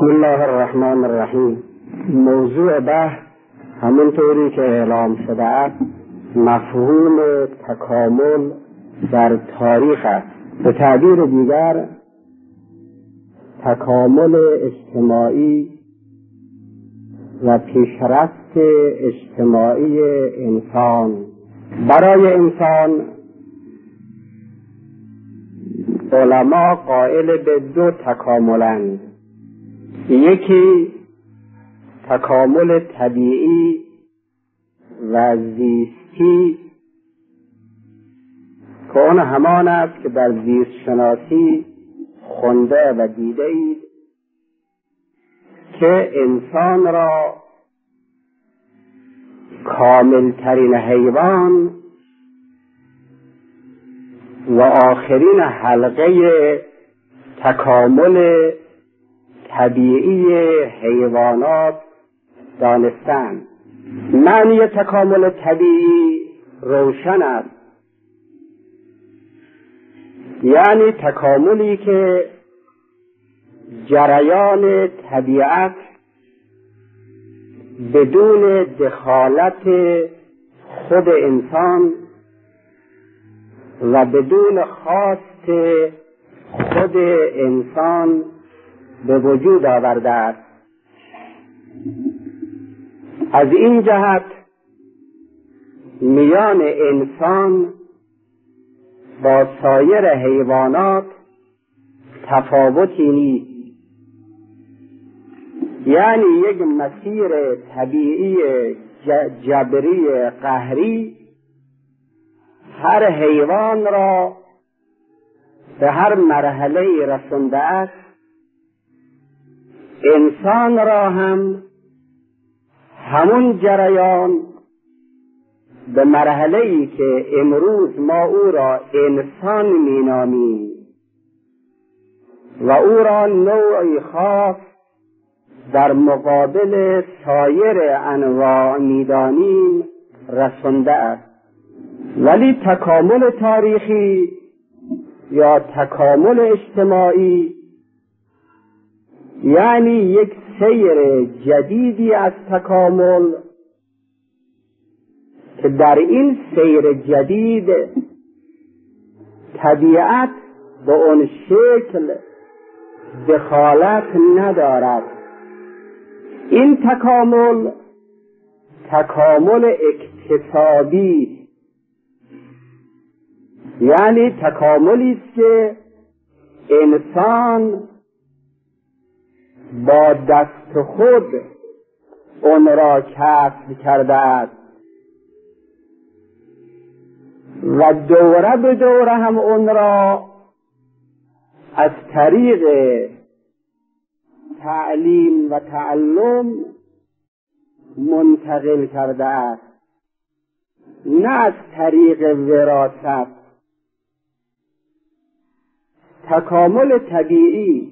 بسم الله الرحمن الرحیم. موضوع بحث همونطوری که اعلام شده است مفهوم تکامل در تاریخ است. به تعبیر دیگر تکامل اجتماعی و پیشرفت اجتماعی انسان. برای انسان علما قائل به دو تکاملند، یکی تکامل طبیعی و زیستی که اون همان است که در زیست شناسی خونده و دیده اید که انسان را کاملترین حیوان و آخرین حلقه تکامل طبیعی حیوانات دانستند. معنی تکامل طبیعی روشن است، یعنی تکاملی که جریان طبیعت بدون دخالت خود انسان و بدون خواست خود انسان به وجود آورده است. از این جهت میان انسان با سایر حیوانات تفاوتی نیست، یعنی یک مسیر طبیعی جبری قهری هر حیوان را به هر مرحله رسانده است. انسان را هم همون جریان به مرحله‌ای که امروز ما او را انسان مینامیم و او را نوعی خاص در مقابل سایر انواع میدانیم رسانده است. ولی تکامل تاریخی یا تکامل اجتماعی یعنی یک سیر جدیدی از تکامل که در این سیر جدید طبیعت به اون شکل دخالت ندارد. این تکامل اکتسابی، یعنی تکاملی است که انسان با دست خود اون را کسب کرده است و دوره به دوره هم اون را از طریق تعلیم و تعلم منتقل کرده است، نه از طریق وراثت. تکامل طبیعی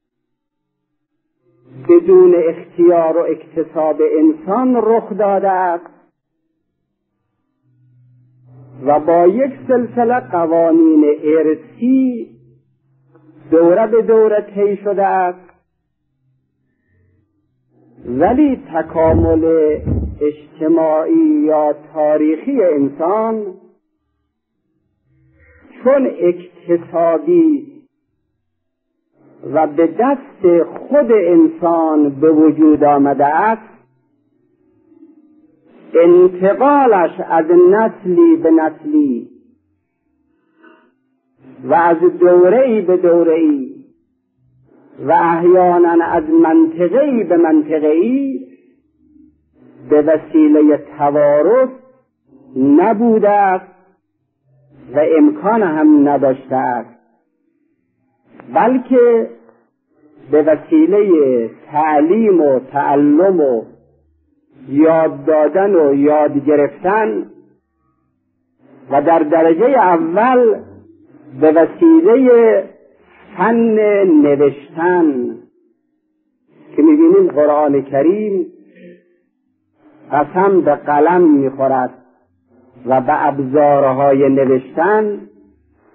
بدون اختیار و اکتساب انسان رخ داده است و با یک سلسله قوانین ارثی دوره به دوره طی شده است. ولی تکامل اجتماعی یا تاریخی انسان چون اکتسابی و به دست خود انسان به وجود آمده است، انتقالش از نسلی به نسلی و از دوره‌ای به دوره‌ای و احیانا از منطقه‌ای به منطقه‌ای به وسیله توارث نبوده است و امکان هم نداشته است، بلکه به وسیله تعلیم و تعلم و یاد دادن و یاد گرفتن و در درجه اول به وسیله فن نوشتن که می‌بینیم قرآن کریم قسم به قلم می‌خورد و به ابزارهای نوشتن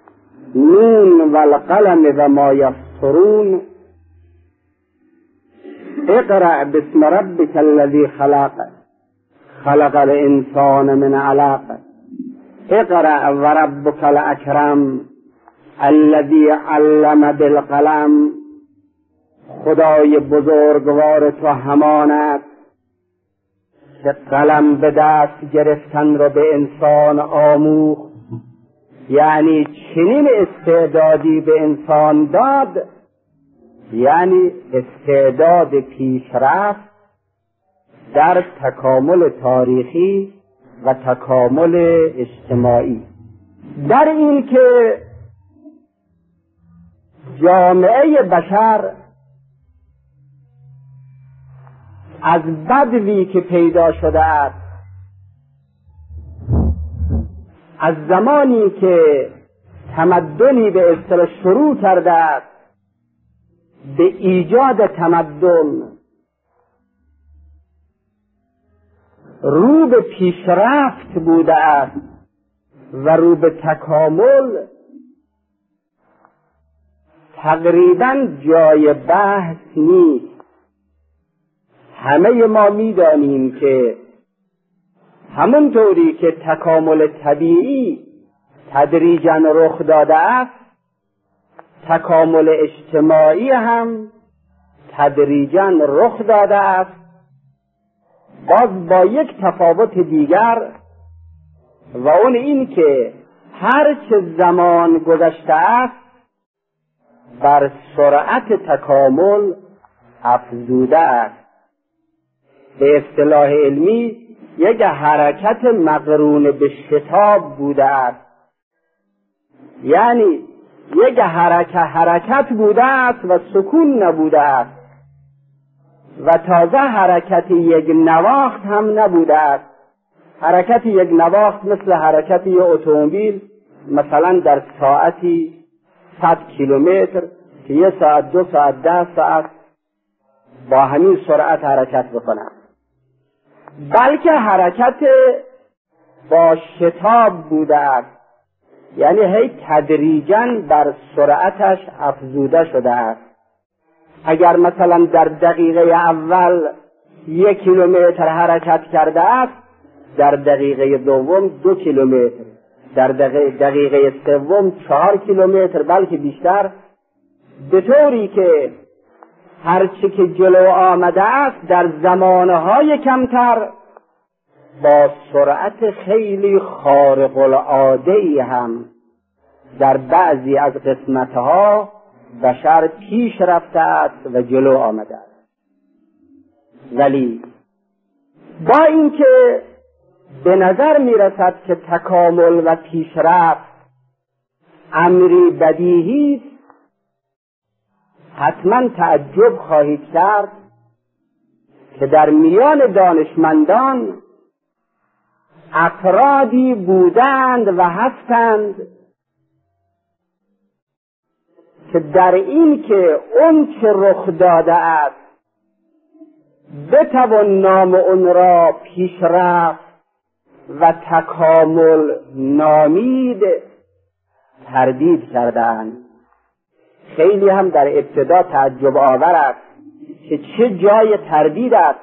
نون و القلم و ما یسطرون اقرأ باسم ربك الذي خلق خلق الانسان من علق اقرأ وربك الاکرم الذی علم بالقلم. خدای بزرگوار تو همان است که قلم به دست گرفتن را به انسان آموخت، یعنی چنین استعدادی به انسان داد، یعنی استعداد پیشرفت در تکامل تاریخی و تکامل اجتماعی، در این که جامعه بشر از بدوی که پیدا شده است، از زمانی که تمدنی به اصطلاح شروع کرده است به ایجاد تمدن، رو به پیشرفت بوده است و رو به تکامل، تقریباً جای بحث نیست. همه ما می‌دانیم که همونطوری که تکامل طبیعی تدریجاً رخ داده است، تکامل اجتماعی هم تدریجاً رخ داده است، باز با یک تفاوت دیگر، و اون این که هر چه زمان گذشته است بر سرعت تکامل افزوده است. به اصطلاح علمی یک حرکت مقرون به شتاب بوده است، یعنی یک حرکت بوده است و سکون نبوده است، و تازه حرکت یک نواخت هم نبوده است. حرکت یک نواخت مثل حرکت یک اتومبیل، مثلا در ساعتی 100 کیلومتر که 1 ساعت 2 ساعت 10 ساعت با همین سرعت حرکت بکنه، بلکه حرکت با شتاب بوده است، یعنی هی تدریجاً بر سرعتش افزوده شده است. اگر مثلا در دقیقه اول 1 کیلومتر حرکت کرده است، در دقیقه دوم 2 کیلومتر، در دقیقه سوم 4 کیلومتر، بلکه بیشتر، به طوری که هرچی که جلو آمده است در زمانهای کمتر با سرعت خیلی خارق العاده‌ای هم در بعضی از قسمتها بشر پیش رفته است و جلو آمده است. ولی با اینکه به نظر می رسد که تکامل و پیشرفت امری بدیهی است، حتما تعجب خواهید کرد که در میان دانشمندان افرادی بودند و هستند که در این که اون چه رخ داده است بتوان نام اون را پیشرفت و تکامل نامید، تردید کردند. خیلی هم در ابتدا تعجب آور است که چه جای تردید است.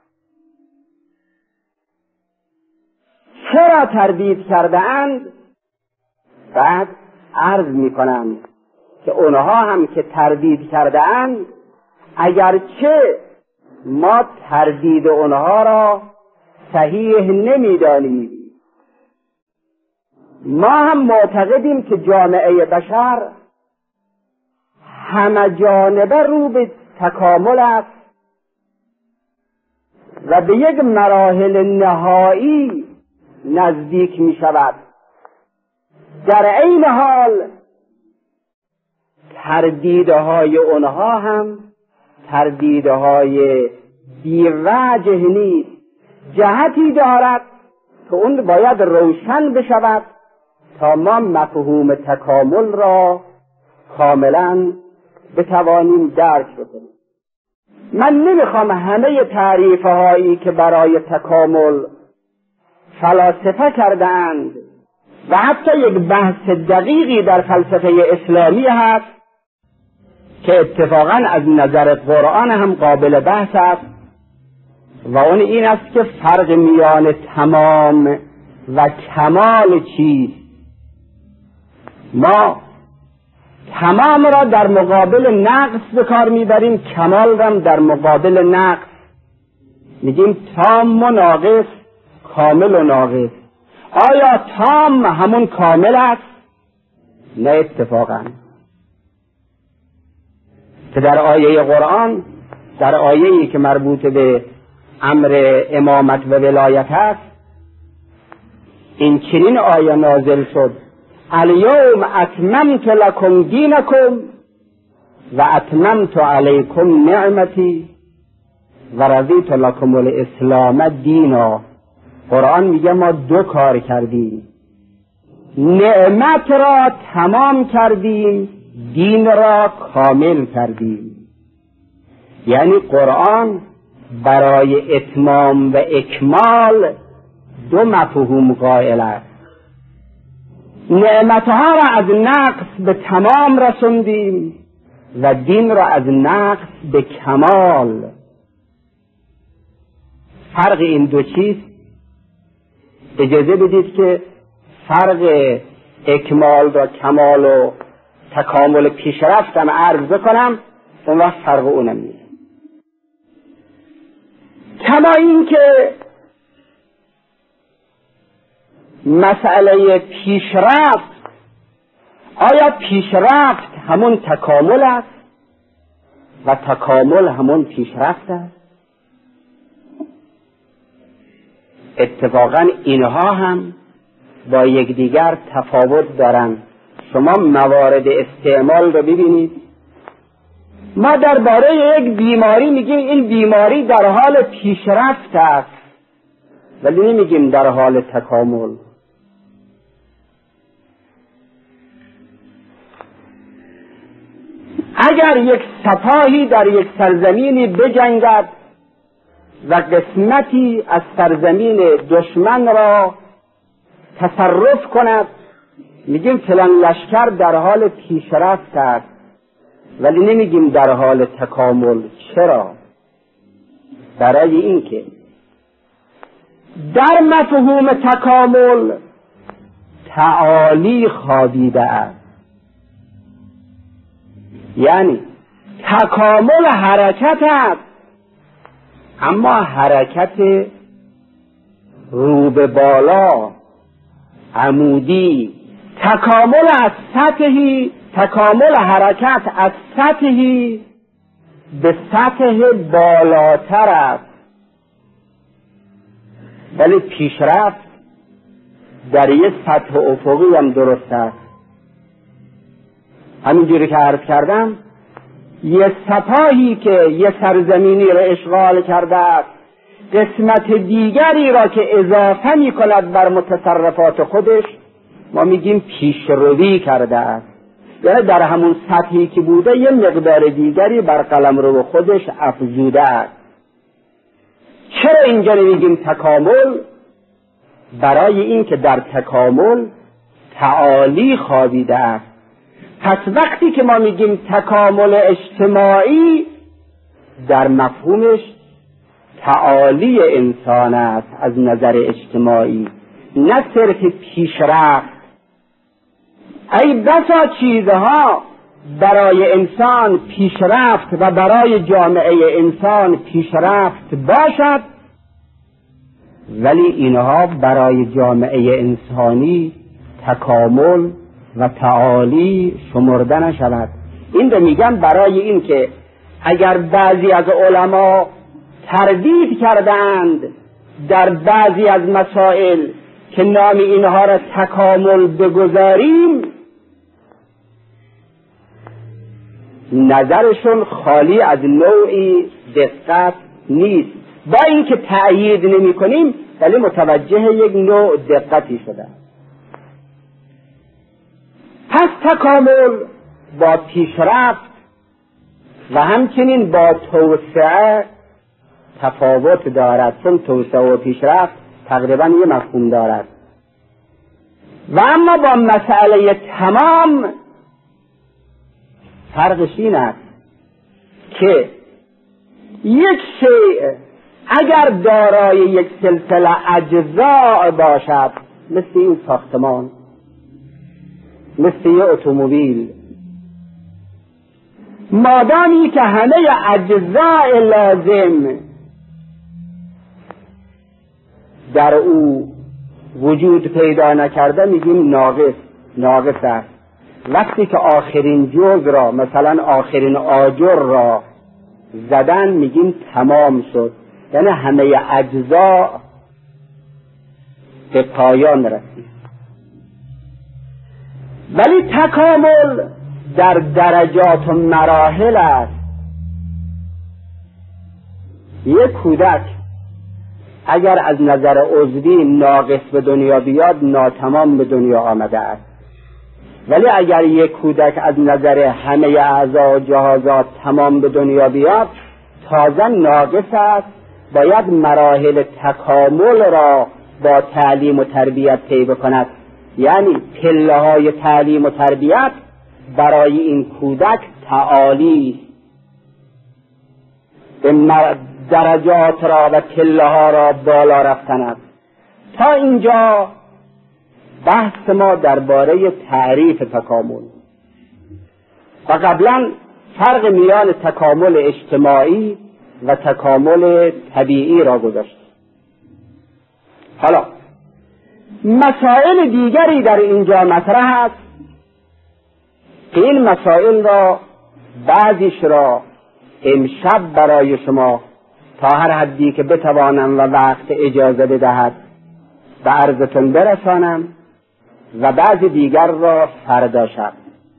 چرا تردید کرده اند؟ بعد عرض می کنند که اونها هم که تردید کرده اند، اگرچه ما تردید اونها را صحیح نمی دانیم، ما هم معتقدیم که جامعه بشر همه جانبه رو به تکامل است و به یک مراحل نهایی نزدیک می شود. در عین حال تردیدهای اونها هم تردیدهای بی‌وجه نیست، جهتی دارد که اون باید روشن بشود تا ما مفهوم تکامل را کاملا بتوانیم درک بکنیم. من نمیخوام همه تعریفهایی که برای تکامل فلاسفه کردند و حتی یک بحث دقیقی در فلسفه اسلامی هست که اتفاقا از نظر قرآن هم قابل بحث است و اون این است که فرق میان تمام و کمال چیست. ما تمام را در مقابل نقص به کار میبریم، کمال را در مقابل نقص میگیم تام و ناقص، کامل و ناقص. آیا تام همون کامل است؟ نه اتفاقا. که در آیه قرآن، در آیه‌ای که مربوط به امر امامت و ولایت است، این چنین آیه نازل شد: الیوم اتممت لکم دینکم و اتممت علیکم نعمتی و رضیت لکم الاسلام دینا. قرآن میگه ما دو کار کردیم، نعمت را تمام کردیم، دین را کامل کردیم. یعنی قرآن برای اتمام و اکمال دو مفهوم قائل است. نعمتها را از نقص به تمام رسوندیم و دین را از نقص به کمال. فرق این دو چیز، اجازه بدید که فرق اکمال و کمال و تکامل پیشرفتم عرض بکنم، اون وقت فرق اونم میگم. کما این که مسئله پیشرفت، آیا پیشرفت همون تکامل است و تکامل همون پیشرفت است؟ اتفاقا اینها هم با یکدیگر تفاوت دارند. شما موارد استعمال رو ببینید. ما درباره یک بیماری میگیم این بیماری در حال پیشرفت است، ولی نمیگیم در حال تکامل. اگر یک سپاهی در یک سرزمینی بجنگد و قسمتی از سرزمین دشمن را تصرف کند، میگیم فلان لشکر در حال پیشرفت است، ولی نمیگیم در حال تکامل. چرا؟ برای اینکه در مفهوم تکامل تعالی خوابیده است. یعنی تکامل حرکت است، اما حرکت رو به بالا، عمودی. تکامل از سطحی، تکامل حرکت از سطحی به سطح بالاتر است. ولی پیشرفت در یک سطح افقی هم درست است. همینجوری که عرض کردم، یه سپاهی که یه سرزمینی را اشغال کرده است، قسمت دیگری را که اضافه می کند بر متصرفات خودش، ما میگیم پیشروی کرده است. یعنی در همون سطحی که بوده یه مقدار دیگری بر قلمرو خودش افزوده است. چرا اینجا نمیگیم تکامل؟ برای این که در تکامل تعالی خوابیده است. پس وقتی که ما میگیم تکامل اجتماعی، در مفهومش تعالی انسان است از نظر اجتماعی، نه صرف پیشرفت. ای بسا چیزها برای انسان پیشرفت و برای جامعه انسان پیشرفت باشد، ولی اینها برای جامعه انسانی تکامل و تعالی شمرده نشود. این رو میگم برای این که اگر بعضی از علما تردید کردند در بعضی از مسائل که نام اینها را تکامل بگذاریم، نظرشون خالی از نوعی دقت نیست. با اینکه تأیید نمی کنیم ولی متوجه یک نوع دقتی شده. پس تکامل با پیشرفت و همچنین با توسعه تفاوت دارد، چون توسعه و پیشرفت تقریبا یه مفهوم دارد. و اما با مسئله تمام فرقش این است که یک شیء اگر دارای یک سلسله اجزا باشد، مثل این ساختمان، مثل یه اتومبیل، مادامی که همه اجزای لازم در او وجود پیدا نکرده، میگیم ناقص است. وقتی که آخرین جزء را، مثلا آخرین آجر را زدن، میگیم تمام شد، یعنی همه اجزا به پایان رسید. ولی تکامل در درجات و مراحل است. یک کودک اگر از نظر عضوی ناقص به دنیا بیاد، ناتمام به دنیا آمده است. ولی اگر یک کودک از نظر همه اعضا و جهازات تمام به دنیا بیاد، تازه ناقص است. باید مراحل تکامل را با تعلیم و تربیت طی بکند. یعنی پله‌های تعلیم و تربیت برای این کودک تعالی درجات را و پله‌ها را بالا رفتن است. تا اینجا بحث ما درباره تعریف تکامل و قبلا فرق میان تکامل اجتماعی و تکامل طبیعی را گذاشت. حالا مسائل دیگری در اینجا مطرح است که این مسائل را بعضیش را امشب برای شما تا هر حدی که بتوانم و وقت اجازه بدهد به عرضتون برسانم و بعضی دیگر را فردا شب.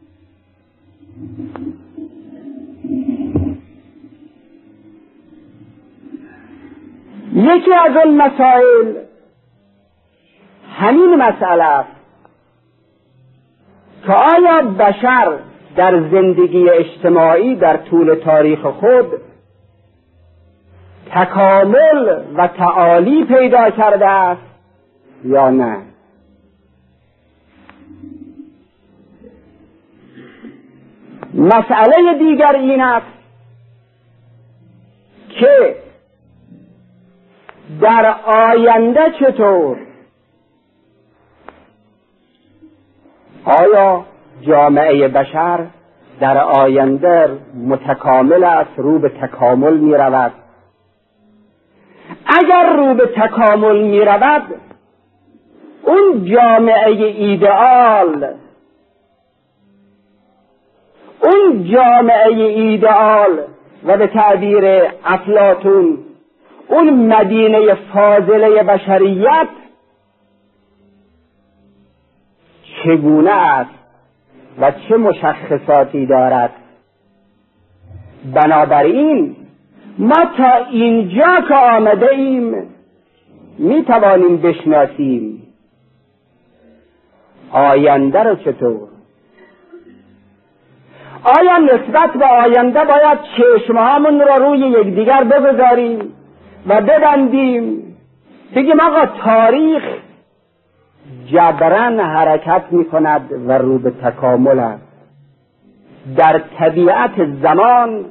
یکی از اون مسائل همین مسئله است که آیا بشر در زندگی اجتماعی در طول تاریخ خود تکامل و تعالی پیدا کرده است یا نه؟ مسئله دیگر این است که در آینده چطور، آیا جامعه بشر در آینده متکامل است، رو به تکامل می رود؟ اگر رو به تکامل می رود، اون جامعه ایدئال و به تعبیر افلاطون اون مدینه فاضله بشریت چگونه است و چه مشخصاتی دارد؟ بنابراین ما تا اینجا که آمده ایم می توانیم بشناسیم آینده را چطور. آیا نسبت به آینده باید چشمهامون را روی یکدیگر بگذاریم و ببندیم بگیم آقا تاریخ جبران حرکت می کند و رو به تکامل است؟ در طبیعت زمان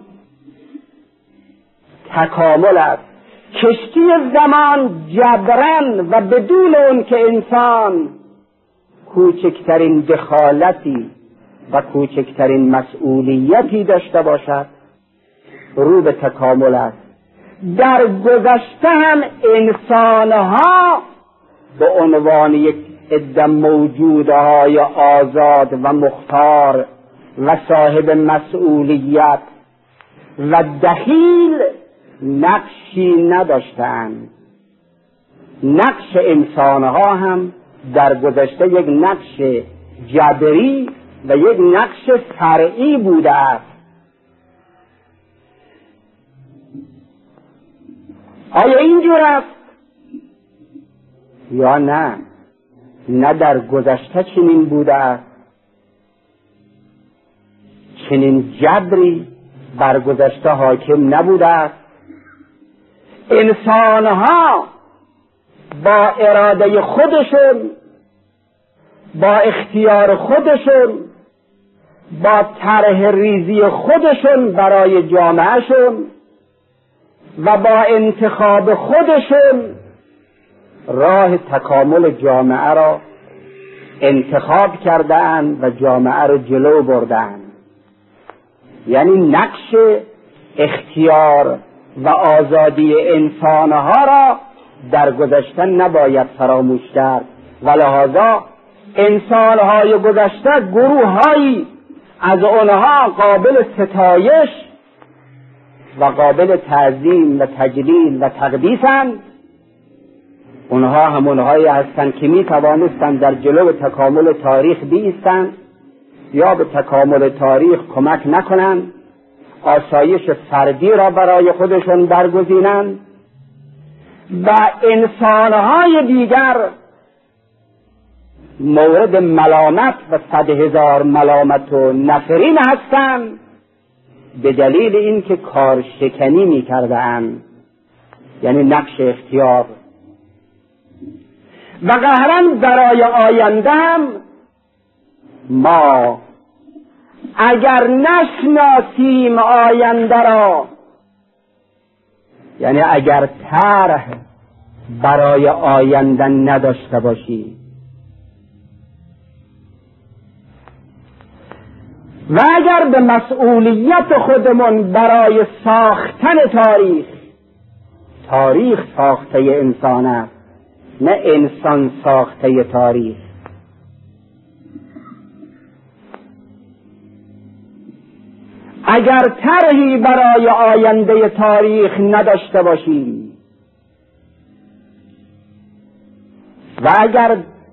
تکامل است. کشتی زمان جبران و بدون اون که انسان کوچکترین دخالتی و کوچکترین مسئولیتی داشته باشد رو به تکامل است. در گذشته هم انسانها به عنوان یک عده موجودهای آزاد و مختار و صاحب مسئولیت و دخیل نقشی نداشتند. نقش انسانها هم در گذشته یک نقش جبری و یک نقش فرعی بوده است. آیا اینجور است یا نه؟ نه در گذشته چنین بوده است. چنین جبری بر گذشته حاکم نبوده است. انسانها با اراده خودشون، با اختیار خودشون با طرح ریزی خودشون برای جامعهشون و با انتخاب خودشون راه تکامل جامعه را انتخاب کردند و جامعه را جلو بردند. یعنی نقش اختیار و آزادی انسانها را در گذشته نباید فراموش کرد و لذا انسانهای گذشته گروههایی از آنها قابل ستایش و قابل تعظیم و تجلیل و تقدیسند. اونها همونهایی هستند که می توانستند در جلو تکامل تاریخ بایستند یا به تکامل تاریخ کمک نکنند، آسایش فردی را برای خودشون برگزینند و انسانهای دیگر مورد ملامت و 100,000 ملامت و نفرین هستند به دلیل اینکه کارشکنی می‌کردند، یعنی نقش اختیار. و قهراً برای آینده هم ما اگر نشناسیم آینده را، یعنی اگر طرح برای آینده نداشته باشیم و اگر به مسئولیت خودمون برای ساختن تاریخ ساخته انسان است نه انسان ساخته تاریخ، اگر طرحی برای آینده تاریخ نداشته باشیم و اگر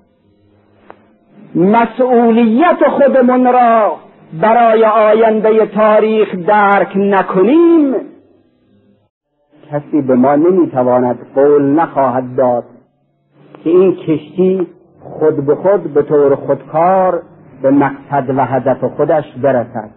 مسئولیت خودمون را برای آینده تاریخ درک نکنیم، کسی به ما نمیتواند قول نخواهد داد که این کشتی خود به خود به طور خودکار به مقصد و هدف خودش برسد.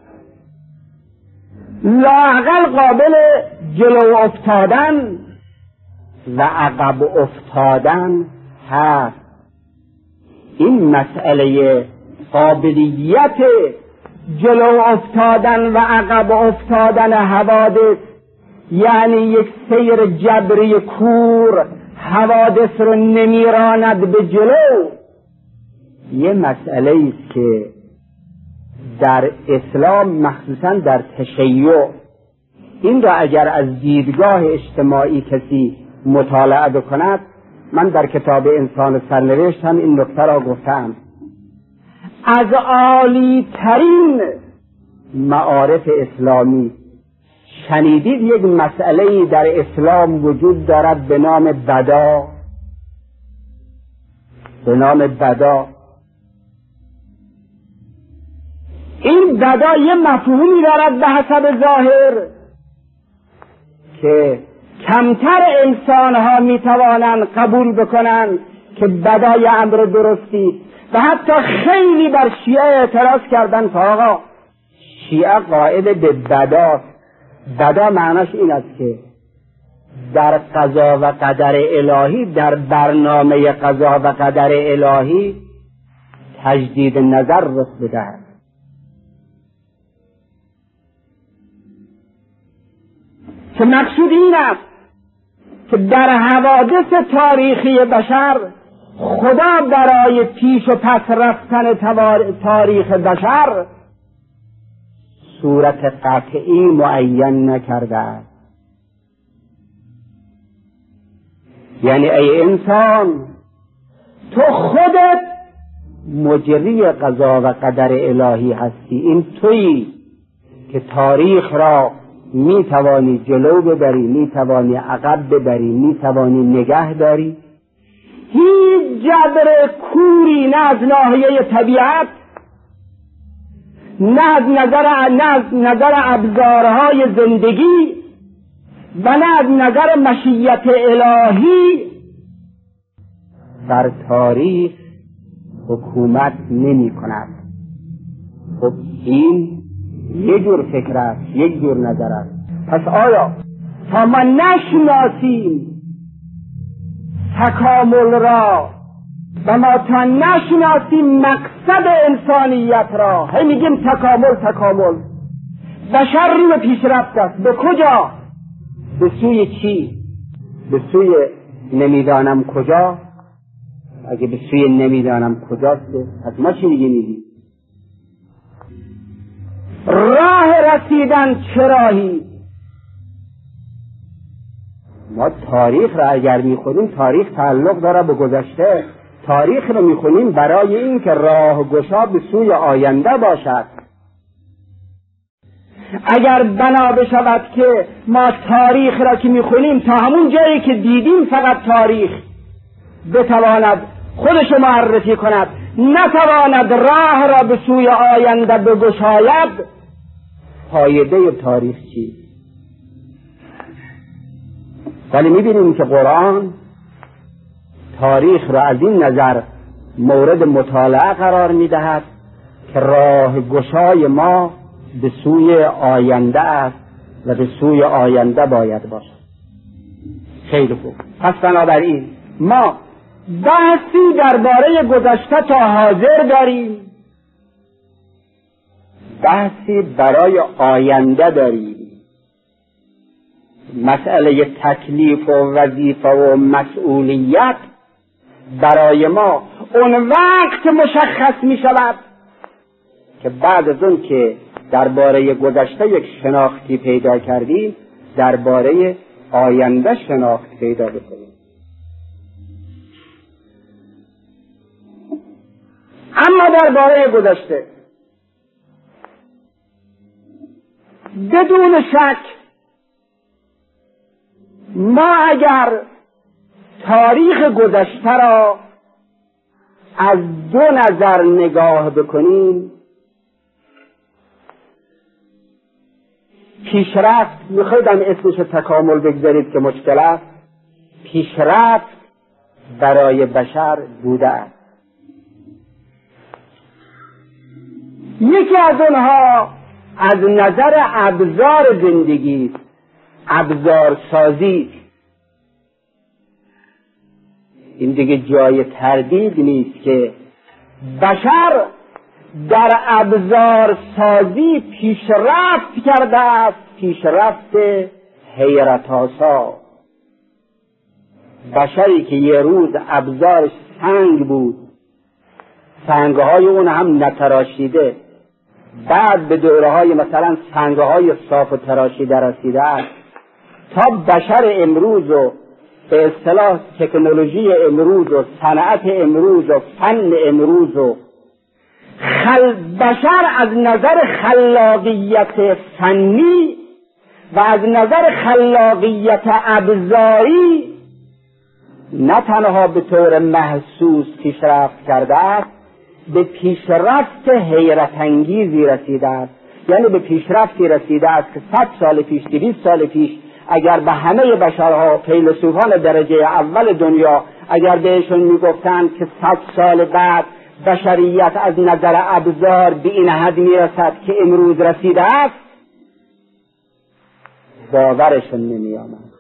لااقل قابل جلو افتادن و عقب افتادن هست. این مسئله قابلیت جلو افتادن و عقب افتادن حوادث، یعنی یک سیر جبری کور حوادث رو نمیراند به جلو، یه مسئله است که در اسلام مخصوصا در تشیع این را اگر از دیدگاه اجتماعی کسی مطالعه بکند، من در کتاب انسان سرنوشت هم این نکته را گفتم، از عالی ترین معارف اسلامی شنیدید یک مسئله در اسلام وجود دارد به نام بدا. این بدا یه مفهومی دارد به حسب ظاهر که کمتر انسانها میتوانند قبول بکنند که بدای امر درستی، و حتی خیلی بر شیعه اعتراض کردن که آقا شیعه قائل به بدا معناش این است که در قضا و قدر الهی، در برنامه قضا و قدر الهی تجدید نظر رخ بدهد. که مقصود این است که در حوادث تاریخی بشر خدا برای پیش و پس رفتن تاریخ بشر صورت قطعی معین نکرده است. یعنی ای انسان، تو خودت مجری قضا و قدر الهی هستی. این تویی که تاریخ را می توانی جلو ببری، می توانی عقب ببری، می توانی نگه داری. هیچ جبر کوری نه از ناحیه طبیعت، نه از نظر ابزارهای زندگی و نه از نظر مشیت الهی بر تاریخ حکومت نمی کند. خب این یک جور فکر است، یک جور نظر است. پس آیا تا ما نشناسیم تکامل را و ما تا نشناسیم مقصد انسانیت را، هی میگیم تکامل. بشر روی پیشرفت است. به کجا؟ به سوی چی؟ به سوی نمیدانم کجا. اگه به سوی نمیدانم کجاست، پس ما چی میگیم؟ راه رسیدن چه راهی؟ ما تاریخ را اگر میخونیم، تاریخ تعلق داره به گذشته. تاریخ رو میخونیم برای این که راه گشا به سوی آینده باشد. اگر بنا بشود که ما تاریخ را که میخونیم تا همون جایی که دیدیم فقط تاریخ بتواند خودش معرفی کند، نتواند راه را به سوی آینده بگشاید، فایده تاریخ چی؟ ولی میبینیم که قرآن تاریخ را از این نظر مورد مطالعه قرار میدهد که راه گشای ما به سوی آینده است و به سوی آینده باید باشد. خیلی خوب. پس بنابراین ما بحثی درباره گذشته تا حاضر داریم، بحثی برای آینده داریم. مسئله تکلیف و وظیفه و مسئولیت برای ما اون وقت مشخص می شود که بعد از اون که درباره گذشته یک شناختی پیدا کردیم، درباره آینده شناخت پیدا بکنیم. اما درباره گذشته بدون شک ما اگر تاریخ گذشته را از دو نظر نگاه بکنیم، پیشرفت، میخوایدم اسمش تکامل بگذارید که مشکل است، پیشرفت برای بشر بوده است. یکی از اونها از نظر ابزار زندگی، ابزار سازی. این دیگه جای تردید نیست که بشر در ابزار سازی پیشرفت کرده است، پیشرفت حیرت آسا. بشری که یه روز ابزارش سنگ بود، سنگهای اون هم نتراشیده، بعد به دوره‌های مثلا سنگهای صاف و تراشیده رسیده است، تا بشر امروز و به اصطلاح تکنولوژی امروز و صنعت امروز و فن امروز و بشر از نظر خلاقیت فنی و از نظر خلاقیت ابزاری نه تنها به طور محسوس پیشرفت کرده است، به پیشرفت حیرت انگیزی رسیده است. یعنی به پیشرفتی رسیده است که 100 سال پیش، 200 سال پیش اگر به همه بشرها، فیلسوفان درجه اول دنیا، اگر بهشون میگفتند که 100 سال بعد بشریت از نظر ابزار به این حد میرسد که امروز رسیده است، باورشون نمیآمد.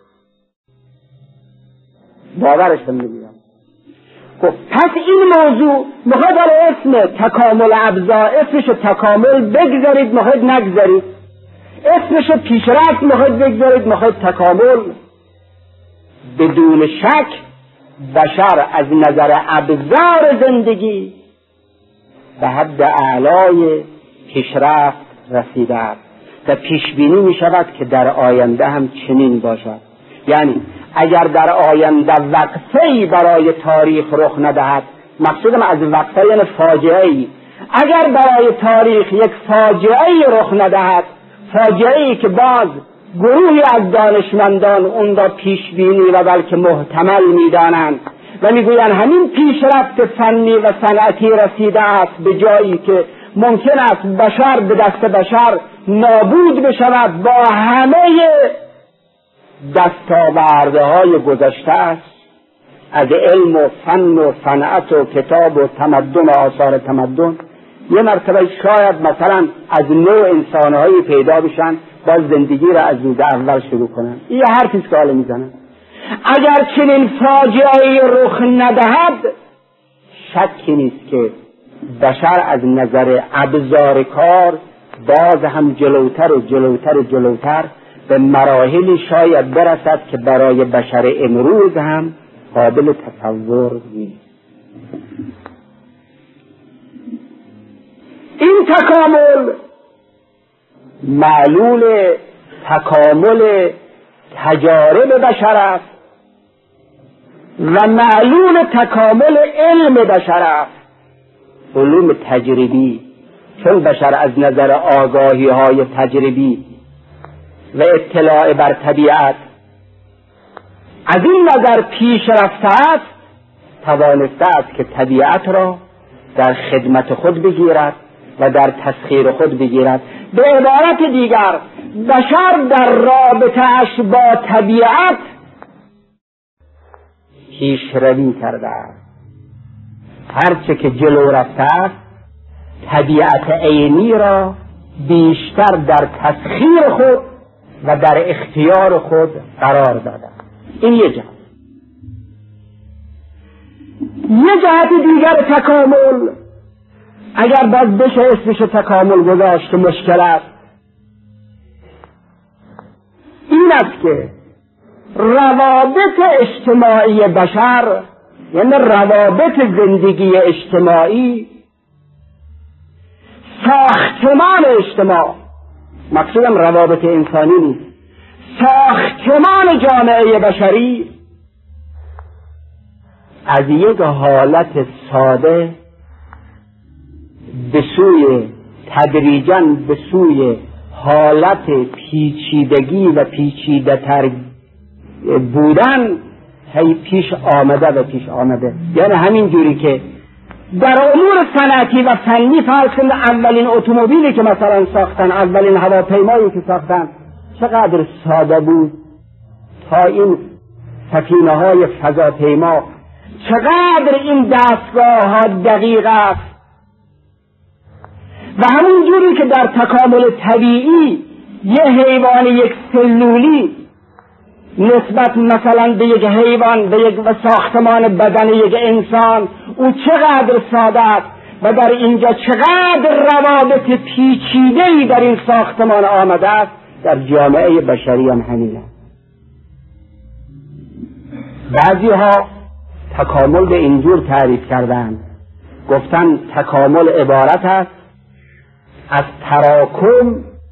خب پس این موضوع میخواد اسم تکامل ابزار، اسمشو تکامل بگذارید، میخواد نگذارید، اسمشو پیشرفت میخواد بگذارید، میخواد تکامل، بدون شک بشر از نظر ابزار زندگی به حد اعلای پیشرفت رسیده است و پیش بینی می شود که در آینده هم چنین باشد. یعنی اگر در آینده وقفه‌ای برای تاریخ رخ ندهد، مقصودم از وقفه یعنی فاجعه‌ای، اگر برای تاریخ یک فاجعه‌ای رخ ندهد، فاجعه‌ای که باز گروهی از دانشمندان اون را پیش بینی و بلکه محتمل می‌دانند و میگویند همین پیشرفت فنی و صنعتی رسیده است به جایی که ممکن است بشر به دست بشر نابود بشود با همه دستاوردهای گذشته است، از علم و فن و صنعت و کتاب و تمدن و آثار تمدن. یه مرتبه شاید مثلا از نوع انسانهایی پیدا بشن باز زندگی را از روز اول شروع کنن. این حرفیست که حالا میزنن. اگر چنین فاجعه‌ای رخ ندهد، شکی نیست که بشر از نظر ابزار کار باز هم جلوتر و جلوتر و جلوتر به مراحلی شاید برسد که برای بشر امروز هم قابل تصور نیست. این تکامل معلول تکامل تجارب بشر است و معلول تکامل علم بشر است، علوم تجربی، چون بشر از نظر آگاهی های تجربی و اطلاع بر طبیعت از این نظر پیش رفته است، توانسته است که طبیعت را در خدمت خود بگیرد و در تسخیر خود بگیرد. به عبارت دیگر بشر در رابطه‌اش با طبیعت پیشروی کرده است. هرچه که جلو رفته است طبیعت عینی را بیشتر در تسخیر خود و در اختیار خود قرار داده. این یک جهت. یک جهت دیگر تکامل، اگر باز بشه اسمش تکامل گذاشت مشکل است، این است که روابط اجتماعی بشر، یعنی روابط زندگی اجتماعی، ساختمان اجتماع، مقصودم روابط انسانی نیست، ساختمان جامعه بشری از یک حالت ساده به سوی تدریجاً به سوی حالت پیچیدگی و پیچیده‌تر بودن هی پیش آمده. یعنی همین جوری که در امور صنعتی و فنی فرض کنید اولین اتومبیلی که مثلا ساختن، اولین هواپیمایی که ساختن چقدر ساده بود، تا این سفینه‌های فضاپیما چقدر این دستگاه‌ها دقیق است. و همون جوری که در تکامل طبیعی یه حیوان یک سلولی نسبت مثلا به یک حیوان، به یک ساختمان بدن یک انسان، او چقدر ساده است و در اینجا چقدر روابط پیچیده‌ای در این ساختمان آمده است، در جامعه بشری هم همین است. بعضی ها تکامل به اینجور تعریف کردند، گفتن تکامل عبارت است از تراکم،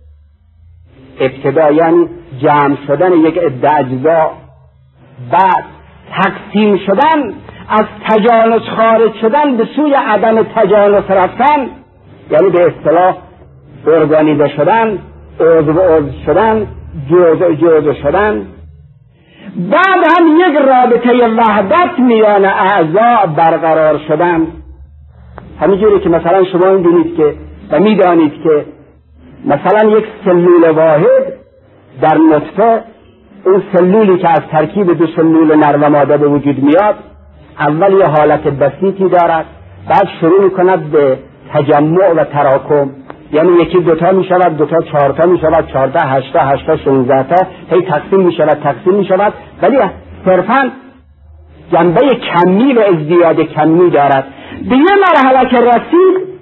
ابتدا یعنی جمع شدن یک عده اجزا، بعد تقسیم شدن، از تجانس خارج شدن به سوی عدم تجانس رفتن، یعنی به اصطلاح ارگانیزه شدن، عضو شدن، جزء شدن. بعد هم یک رابطه وحدت میان اعضا برقرار شدن. همینجوری که مثلا شما می‌دونید که و می‌دانید که مثلا یک سلول واحد در نطفه، اون سلولی که از ترکیب دو سلول نر و ماده به وجود میاد، اول یه حالت بسیطی دارد، بعد شروع می‌کند به تجمع و تراکم، یعنی یکی دوتا میشود، دوتا چهارتا میشود، چهارتا هشتا، هشتا 16 تا، هی تقسیم میشود، ولی صرفاً جنبه کمی و ازدیاد کمی دارد. به یه مرحله که رسید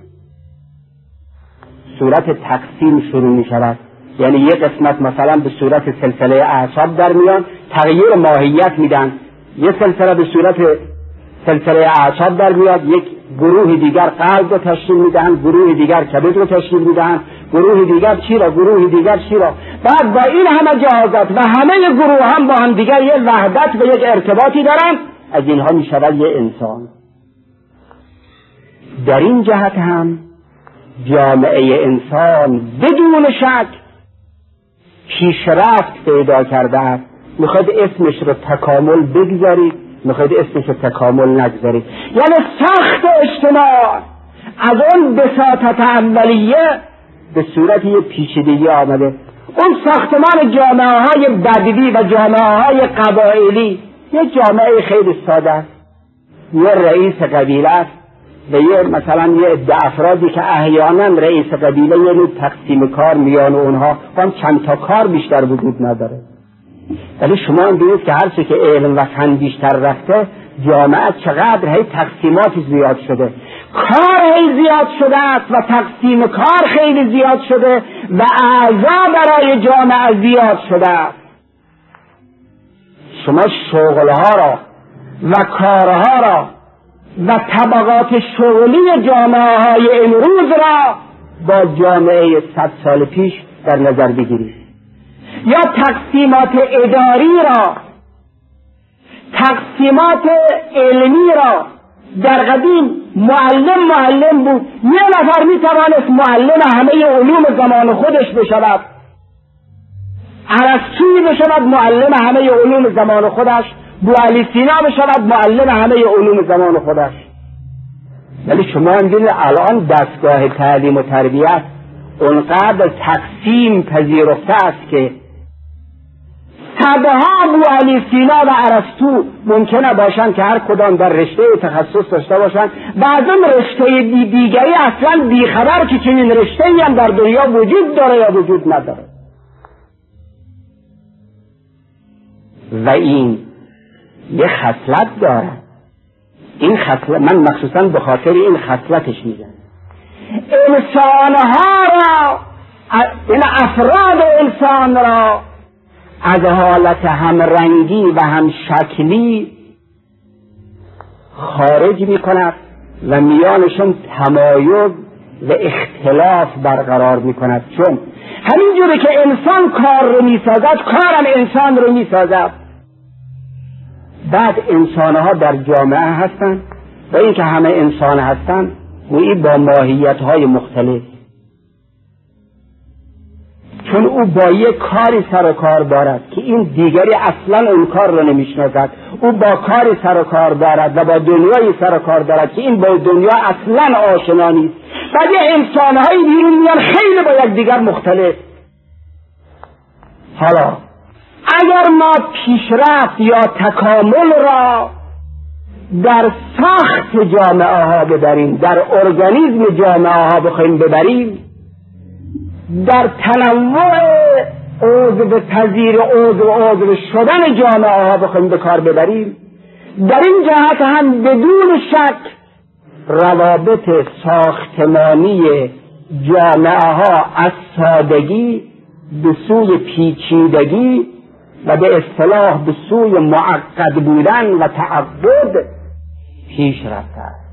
صورت تقسیم شروع می شود، یعنی یک قسمت مثلا به صورت سلسله اعصاب در میان تغییر ماهیت میدن، یک سلسله به صورت سلسله اعصاب در میاد، یک گروه دیگر قلب رو تشکیل میدن، گروه دیگر کبد رو تشکیل میدن، گروه دیگر چی را، گروه دیگر چی را. بعد با این همه جهازات و همه گروه هم با هم دیگر یک وحدت و یک ارتباطی دارن، از اینها می شود یک انسان. در این جهت هم جامعه انسان بدون شک پیشرفت پیدا کرده است. میخواید اسمش رو تکامل بگذارید، میخواید اسمش رو تکامل نگذارید. یعنی ساخت اجتماع از اون بساطت اولیه به صورت یه پیچیدگی آمده. اون ساختمان جامعه های بدوی و جامعه های قبایلی، یه جامعه خیلی ساده است، یه رئیس قبیله است و یه مثلا یه عده افرادی که احیانا رئیس قبیله یه نوع تقسیم کار میان اونها هم چند تا کار بیشتر وجود نداره. ولی شما هم دیدید که هرچی که علم و فن بیشتر رفته، جامعه چقدر هی تقسیمات زیاد شده، کار هی زیاد شده است و تقسیم کار خیلی زیاد شده و اعضا برای جامعه زیاد شده است. شما شغلها را و کارها را و طبقات شغلی جامعه های امروز را با جامعه 100 سال پیش در نظر بگیرید، یا تقسیمات اداری را، تقسیمات علمی را. در قدیم معلم بود، یه نفر می توانست معلم همه علوم زمان خودش بشود، ارسطویی بشود معلم همه علوم زمان خودش، ابوعلی سینا بشود معلم همه علوم زمان خودش. ولی شما هم دیدید الان دستگاه تعلیم و تربیت اونقدر تقسیم پذیرفته است که صدها ابوعلی سینا و ارسطو ممکنه باشند که هر کدام در رشته تخصص داشته باشند، بعضا رشته دیگری اصلا بیخبر که چنین رشته‌ای هم در دنیا وجود داره یا وجود نداره. و این یه خصلت داره. این خصلت، من مخصوصا به خاطر این خصلتش میگم، انسانها را، این افراد انسان را از حالت همرنگی و همشکلی خارج میکند و میانشون تمایز و اختلاف برقرار میکند. چون همینجوری که انسان کار رو میسازد، کارم انسان رو میسازد. بعد انسانها در جامعه هستند و این که همه انسان هستند گویی با ماهیت‌های مختلف، چون او با یک کاری سر و کار دارد که این دیگری اصلا اون کار رو نمیشناسد، او با کاری سر و کار دارد و با دنیای سر و کار دارد که این با دنیا اصلا آشنا نیست. بعد یه انسان‌های بیرون میان خیلی با یک دیگر مختلف. حالا اگر ما پیشرفت یا تکامل را در ساخت جامعه ها ببریم، در ارگانیسم جامعه ها بخوایم ببریم، در تنوع عضو پذیر عضو شدن جامعه ها بخوایم به کار ببریم، در این جهت هم بدون شک روابط ساختمانی جامعه ها از سادگی به سوی پیچیدگی و به اصطلاح به سوی معقد بودن و تعقد پیش رفته است.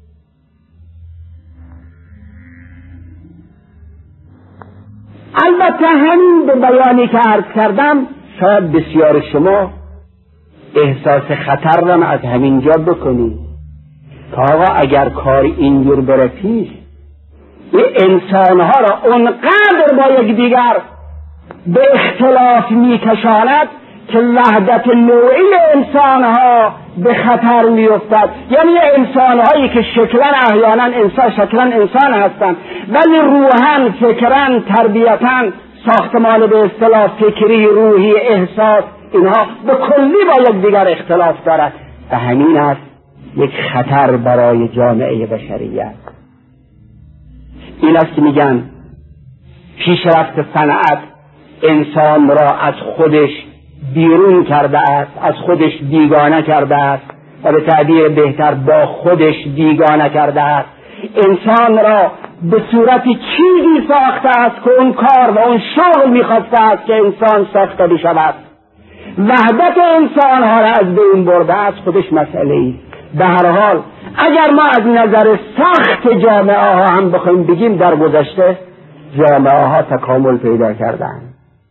البته همین به بیانی که عرض کردم شاید بسیار شما احساس خطر را از همین جا بکنید که آقا اگر کار اینجور بره پیش، این انسانها را اونقدر با یکدیگر به اختلاف میکشاند که وحدت نوعی انسانها به خطر میافتد. یعنی انسانهایی که شکلا احیانا انسان هستند ولی روحاً، فکراً، تربیتاً، ساختمان به اصطلاح فکری، روحی، احساس، اینها به کلی با یکدیگر اختلاف دارد و همین است یک خطر برای جامعه بشریت. این است که میگن پیشرفت صنعت انسان را از خودش بیرون کرده است، از خودش بیگانه کرده است و به تعبیر بهتر با خودش بیگانه کرده است. انسان را به صورت چیزی ساخته است که اون کار و اون شغل میخواسته است که انسان ساخته بشود. وحدت انسانها را از بین برده است، خودش مسئله ای. به هر حال اگر ما از نظر ساخت جامعه ها هم بخوایم بگیم، در گذشته جامعه ها تکامل پیدا کردند،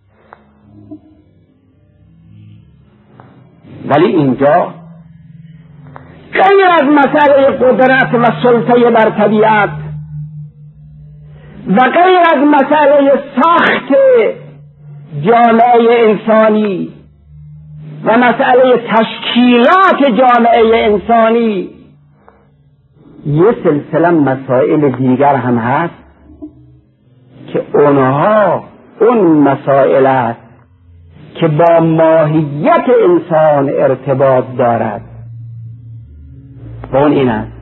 ولی اینجا غیر از مسئله قدرت و سلطه بر طبیعت و غیر از مسئله ساخت جامعه انسانی و مسئله تشکیلات جامعه انسانی، یه سلسله مسائل دیگر هم هست که اون مسائل است که با ماهیت انسان ارتباط دارد. و اون این است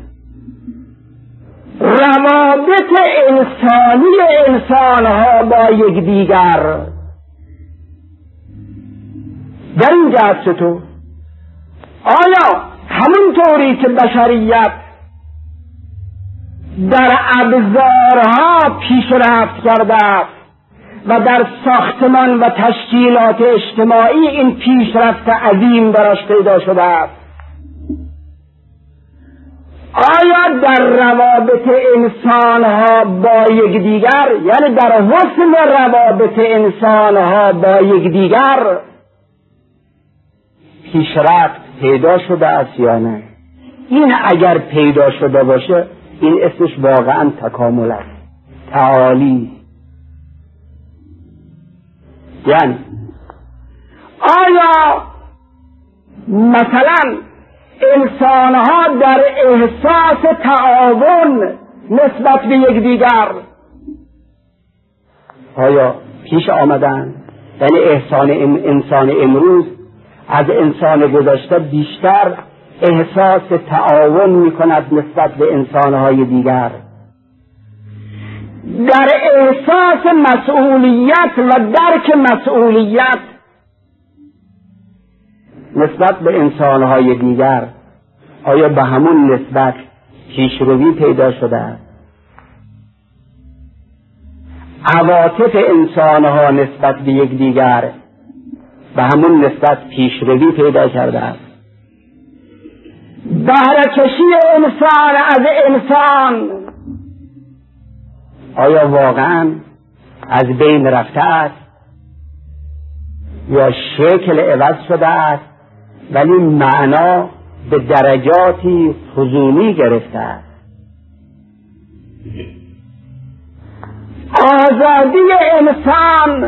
روابط انسانی انسانها با یکدیگر. در این جهت چطور؟ آیا همونطوری که بشریت در ابزارها پیشرفت کرده است و در ساختمان و تشکیلات اجتماعی این پیشرفت عظیم براش پیدا شده است، آیا در روابط انسانها با یکدیگر، یعنی در حسن روابط انسانها با یکدیگر پیشرفت پیدا شده است یا نه؟ این اگر پیدا شده باشه این اسمش واقعا تکامل است، تعالی. یعنی آیا مثلا انسانها در احساس تعاون نسبت به یکدیگر آیا پیش آمدن؟ یعنی انسان امروز از انسان گذشته بیشتر احساس تعاون می کند نسبت به انسانهای دیگر، در احساس مسئولیت و درک مسئولیت نسبت به انسانهای دیگر آیا به همون نسبت پیشروی پیدا شده است؟ عواطف انسانها نسبت به یکدیگر به همون نسبت پیشروی پیدا کرده است؟ بهره‌کشی انسان از انسان آیا واقعا از بین رفته است یا شکل عوض شده است ولی معنا به درجاتی فزونی گرفته است؟ آزادی انسان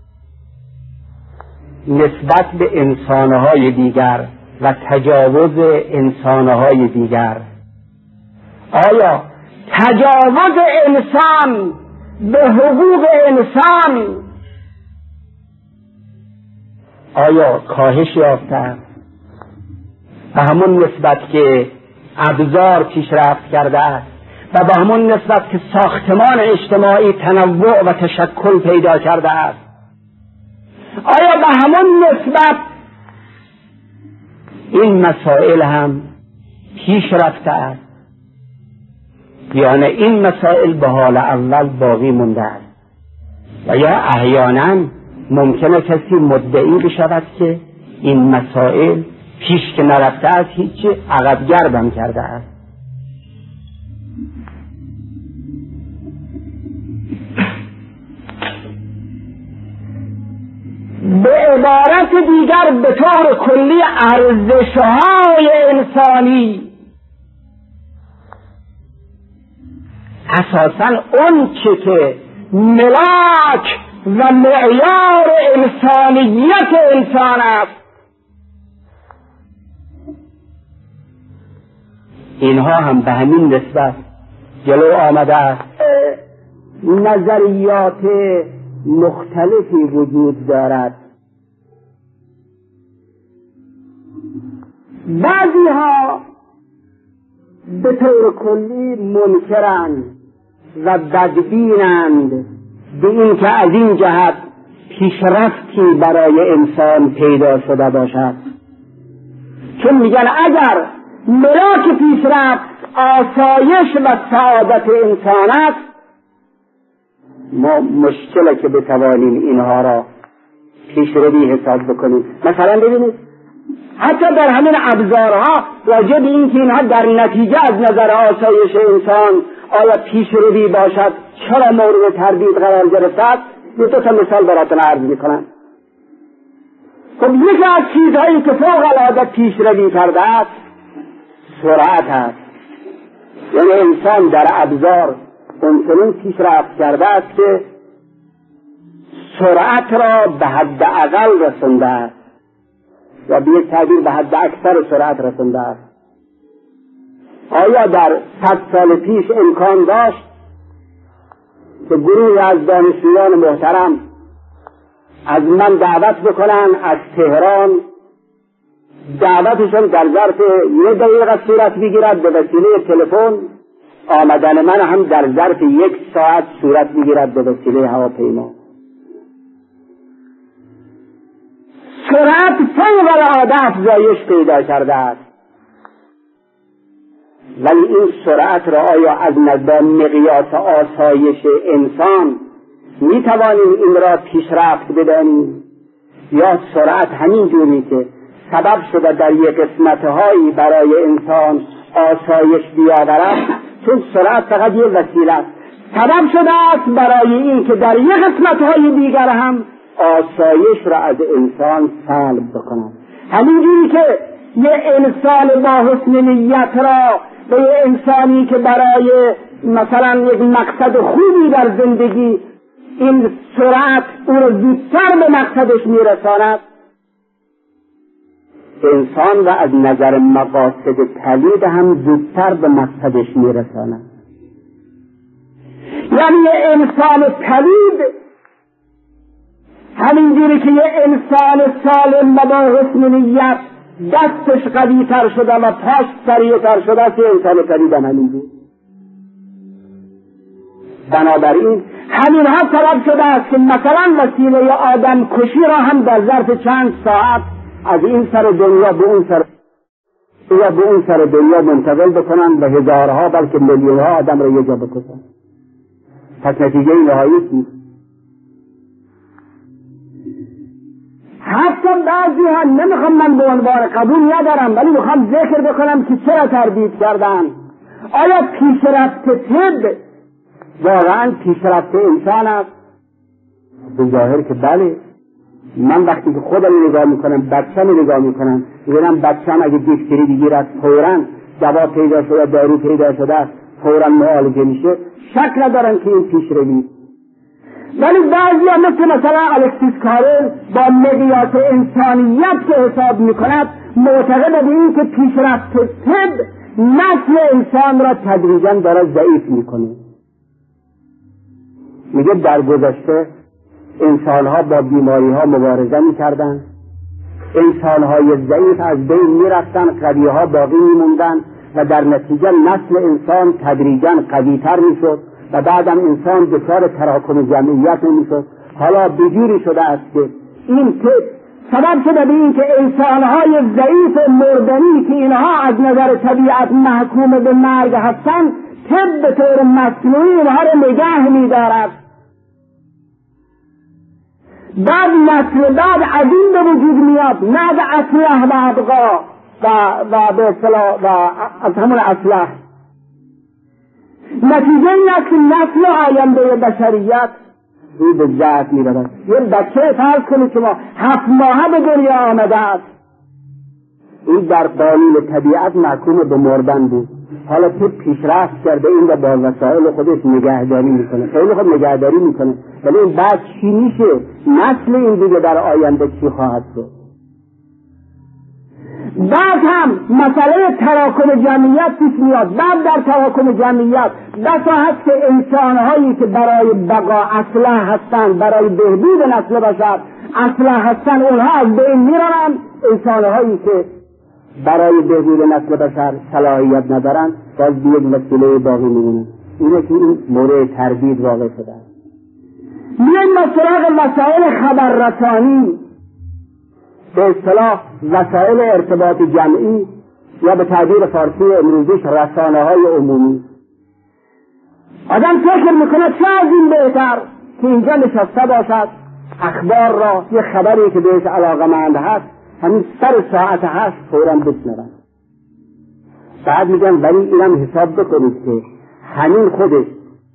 نسبت به انسانهای دیگر و تجاوز انسانهای دیگر، آیا تجاوز انسان به حقوق انسان آیا کاهش یافته است؟ به همون نسبت که ابزار پیشرفت کرده است و به همون نسبت که ساختمان اجتماعی تنوع و تشکل پیدا کرده است، آیا به همون نسبت این مسائل هم پیش رفته است یا نه این مسائل به حال اول باقی مونده است؟ و یا احیانا ممکنه کسی مدعی بشود که این مسائل پیش که نرفته است هیچی عقب گردم کرده است. به عبارت دیگر به طور کلی ارزش‌های انسانی اساساً اون که ملاک و معیار انسانیت انسان است، اینها هم به همین نسبت جلو آمده است. نظریات مختلفی وجود دارد. بعضی ها به طور کلی منکرند و بدبینند به این که از این جهت پیشرفتی برای انسان پیدا شده باشد، چون میگن اگر ملاک پیشرفت آسایش و سعادت انسان است، ما مشکله که بتوانیم اینها را پیشروی حساب بکنیم. مثلا ببینید حتی در همین ابزارها راجع به این که اینها در نتیجه از نظر آسایش انسان آیا پیشروی باشد چرا مورد تردید قرار گرفته است، دو تا مثال براتون عرض میکنم. خب یکی از چیزهایی که فوق العاده پیشروی کرده است سرعت است. یعنی انسان در ابزار اونطوری پیشرفت کرده است که سرعت را به حد اقل رسونده است و به یک تعبیر به حد اکثر سرعت رسونده است. آیا در 100 سال پیش امکان داشت که گروهی از دانشجویان محترم از من دعوت بکنن از تهران، دعوتشون در ظرف 1 دقیقه صورت بگیرد به وسیله تلفن، آمدن من هم در ظرف 1 ساعت صورت بگیرد به وسیله هواپیما؟ سرعت فوق العاده افزایش پیدا کرده است. ولی این سرعت را آیا از نظر مقیاس آسایش انسان می توانیم این را پیشرفت بدانیم؟ یا سرعت همین جوری که سبب شده در یک قسمت‌هایی برای انسان آسایش بیاورد، چون سرعت فقط یک وسیله است، سبب شده است برای این که در یک قسمت‌های دیگر هم آسایش را از انسان سلب بکند. همینجوری که یک انسان با حسن نیت را به یک انسانی که برای مثلا یک مقصد خوبی در زندگی این سرعت او را زودتر به مقصدش میرساند، انسان را از نظر مقاصد پلید هم زودتر به مقصدش میرساند. یعنی یه انسان پلید همینجوری که یه انسان سالم و با حسن نیت دستش قوی تر شده و پاش سریع تر شده است، یه انسان پلید هم همینجور. بنابراین همینها سبب شده است که مثلا وسیله آدم کشی را هم در ظرف چند ساعت از این سر دنیا به اون سر دنیا منتقل بکنند و هزارها بلکه میلیونها آدم را یه جا بکشند. پس نتیجه نهایی چیست؟ حتی بعضی ها، نمیخوام من به عنوان قبول ندارم ولی میخوام ذکر بکنم که چرا تردید کردن. آیا پیشرفت طب واقعا پیشرفت انسان است؟ به ظاهر که بله. من وقتی که خودم نگاه میکنم، بچه‌م نگاه میکنم، میبینم بچه‌م اگه دیفتری بگیرد فوراً دوا پیدا شده، دارو پیدا شده است، فوراً معالجه میشه، شک ندارم که این پیشروی. ولی بعضی ها مثلا الکسیس کارل با مقیاس انسانیت که حساب میکند معتقد به این که پیشرفت طب نسل انسان را تدریجاً داره ضعیف میکنه. میگه در گذشته انسانها با بیماریها مبارزه میکردن، انسانهای ضعیف از بین میرفتن، قویها باقی میموندن و در نتیجه نسل انسان تدریجاً قویتر میشد و بعدم انسان دچار تراکم جمعیت میشد. حالا بجوری شده است که این سبب شده به این که انسانهای ضعیف مردنی که اینها از نظر طبیعت محکوم به مرگ هستند، طب به طور مصنوعی اینها را نگه میدارد. بعد نسل بعد عظیم به وجود میاد، نه به اصلح و ابقا و به اصطلاح و از همون اصلح. نتیجه این است که نسل آینده بشریت روی به ضعف میرود. یه بچه فرض کنید که ما 7 ماهه به دنیا آمده است، این در قانون طبیعت محکوم به مردن بود. حالا که پیشرفت کرده این را با وسایل خودش نگهداری میکنه، خیلی خوب نگهداری میکنه، ولی این بعد چی میشه؟ نسل این دیگه در آینده چی خواهد شد؟ بعد هم مسئله تراکم جمعیت پیش میاد. بعد در تراکم جمعیت بسا هست که انسانهایی که برای بقا اصلح هستند، برای بهبود نسل بشر اصلح هستند، اونها از بین میرن. انسانهایی که برای بهبود نسل بشر صلاحیت ندارن باز یک وسیله باقی میمونن. اینه که این مورد تردید واقع شده است. میایم سراغ وسایل خبررسانی، به اصطلاح وسایل ارتباط جمعی یا به تعبیر فارسی امروزیش رسانه‌های عمومی. آدم فکر میکنه چه از این بهتر که اینجا نشسته باشد، اخبار را، یه خبری که بهش علاقه‌مند هست همین سر ساعت هست فوراً بشنون. بعد میگم ولی اینم حساب بکنید که همین خودش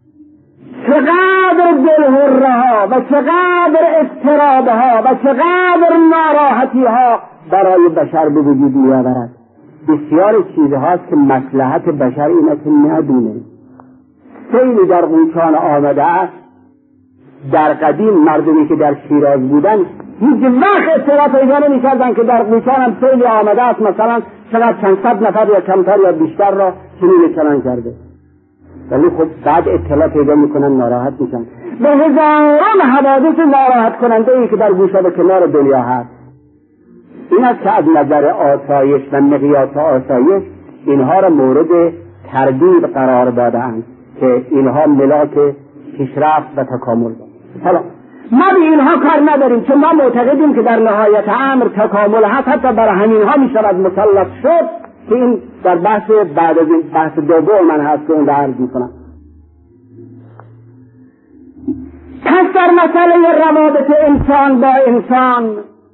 چقدر دلهره‌ها و چقدر اضطراب‌ها و چقدر ناراحتی‌ها برای بشر به وجود می‌آورد. بسیار چیزهاست که مصلحت بشر اینه که ندونه. خیلی در قوچان آمده است. در قدیم مردمی که در شیراز بودن هیچ وقت اطلاع پیدا نمی‌کردن که در قوچان هم خیلی آمده است، مثلا چقدر چند صد نفر یا کمتر یا بیشتر را چنین چنان کرده. ولی خب بعد اطلاع پیدا میکنن ناراحت میشن. به هزاران حوادث ناراحت کننده ای که در گوشه و کنار دنیا هست. این است که از نظر آسایش و مقیاس آسایش اینها را مورد تردید قرار داده‌اند که اینها ملاک پیشرفت و تکامل دارند. حالا ما به اینها کار نداریم، چون ما معتقدیم که در نهایت امر تکامل هست. حتی برای همینها میشود مسلط شد که این در بحث بعد از این بحث دوم من هست که اون رو عرض میکنم. پس در مسئله روابط انسان با انسان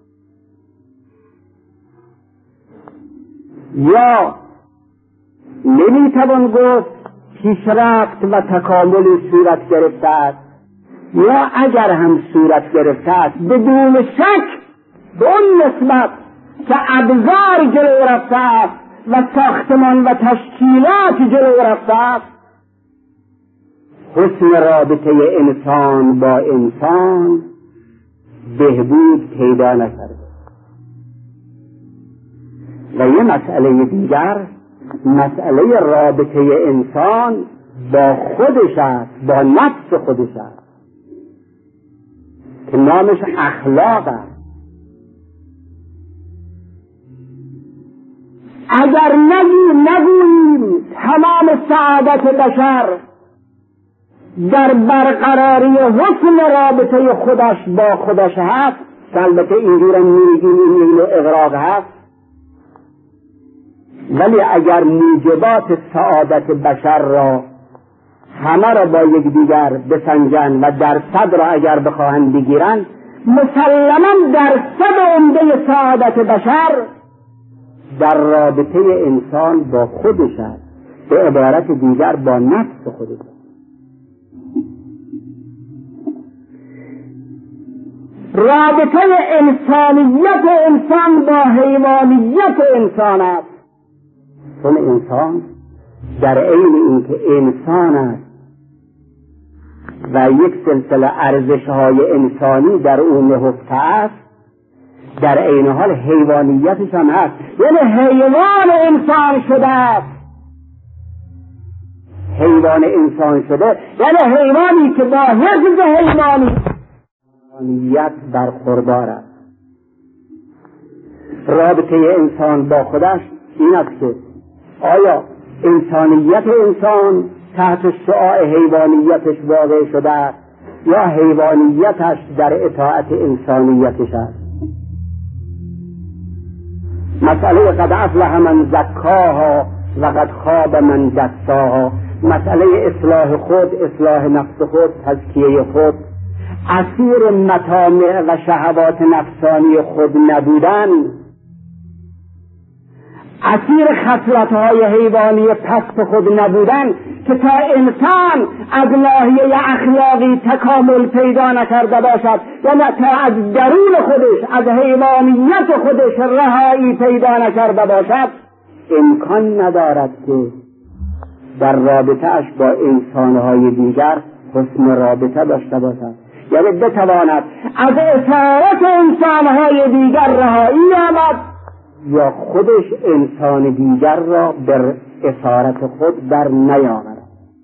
یا نمیتوان گفت پیشرفت و تکاملی صورت گرفته است، یا اگر هم صورت گرفته است بدون شک به اون نسبت که ابزار جلو رفته است و ساختمان و تشکیلات جلو رفته است، حسن رابطه انسان با انسان بهبود پیدا نکرده. و یه مسئله دیگر، مسئله رابطه انسان با خودش است، با نفس خودش است که نامش اخلاق است. اگر نگوییم تمام سعادت بشر در برقراری حسن رابطه خودش با خودش هست، البته اینجور هم میگیم این نوع اغراق هست، ولی اگر موجبات سعادت بشر را همه را با یکدیگر بسنجن و درصد را اگر بخواهند بگیرند، مسلماً درصد عمده سعادت بشر در رابطه انسان با خودش است، به عبارت دیگر با نفس خودش است. رابطه انسانیت انسان با حیوانیت انسان است، چون انسان در عین اینکه انسان است و یک سلسله ارزش‌های انسانی در او نهفته است، در عین حال حیوانیتش هم هست، یعنی حیوان انسان شده است. حیوان انسان شده یعنی حیوانی که با حفظ حیوانیت برخوردار است. رابطه انسان با خودش این است که آیا انسانیت انسان تحت شعاع حیوانیتش واقع شده است یا حیوانیتش در اطاعت انسانیتش است. مسئله قد افلح من زکاها و قد خاب من دساها، مسئله اصلاح خود، اصلاح نفس خود، تزکیه خود، اسیر مطامع و شهوات نفسانی خود نبودن، اسیر خصلت‌های حیوانی پست خود نبودن، که تا انسان از ناحیه اخلاقی تکامل پیدا نکرده باشد، یعنی تا از درون خودش، از حیوانیت خودش رهایی پیدا نکرده باشد، امکان ندارد که در رابطه‌اش با انسان‌های دیگر حسن رابطه داشته باشد، یعنی بتواند از اسارت انسان‌های دیگر رهایی یابد یا خودش انسان دیگر را در اسارت خود در نیاورد.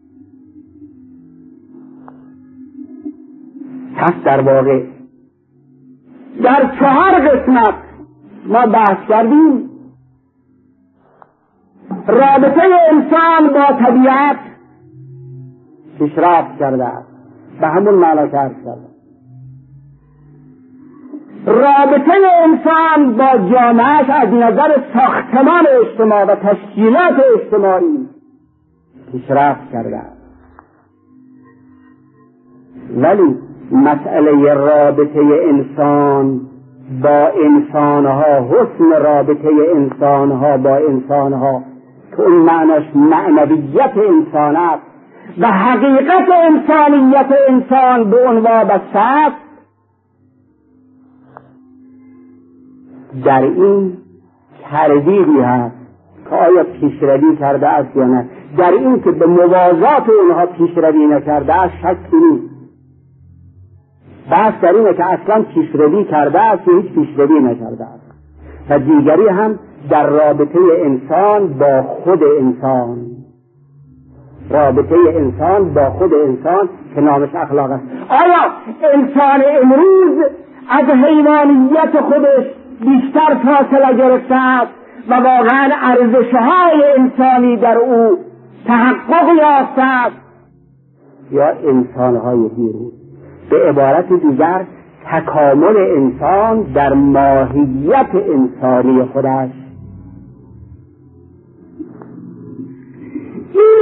پس در واقع در 4 قسمت ما بحث کردیم. رابطه انسان با طبیعت پیشرفت کرده است، به همون معنی کرده است. رابطه انسان با جامعهش از نظر ساختمان اجتماع و تشکیلات اجتماعی پیشرفت کرده است، ولی مسئله رابطه انسان با انسانها، حسن رابطه انسانها با انسانها که اون معناش معنویت انسان است و حقیقت انسانیت انسان به اون وابسته است، در این تردیدی هست که آیا پیشروی کرده است یا نه. در این که به موازات اونها پیشروی نکرده است شکی نیست. بحث در اینه که اصلا پیشروی کرده است یا هیچ پیشروی نکرده است. و دیگری هم در رابطه انسان با خود انسان، رابطه انسان با خود انسان که نامش اخلاق است. آیا انسان امروز از حیوانیت خودش بیشتر فاصله گرفته است و واقعا ارزش‌های انسانی در او تحقق یافته است یا انسان‌های بیرون؟ به عبارت دیگر تکامل انسان در ماهیت انسانی خودش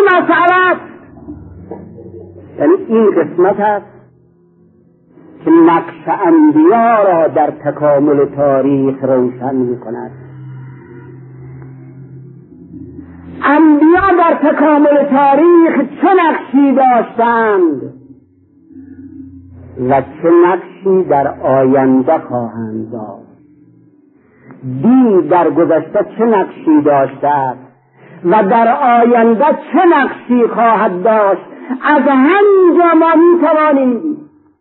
مسئله است. یعنی این قسمت است که نقش انبیا را در تکامل تاریخ روشن می‌کند. انبیا در تکامل تاریخ چه نقشی داشتند و چه نقشی در آینده خواهند داشت. دین در گذشته چه نقشی داشته است و در آینده چه نقشی خواهد داشت. از همینجا ما میتوانیم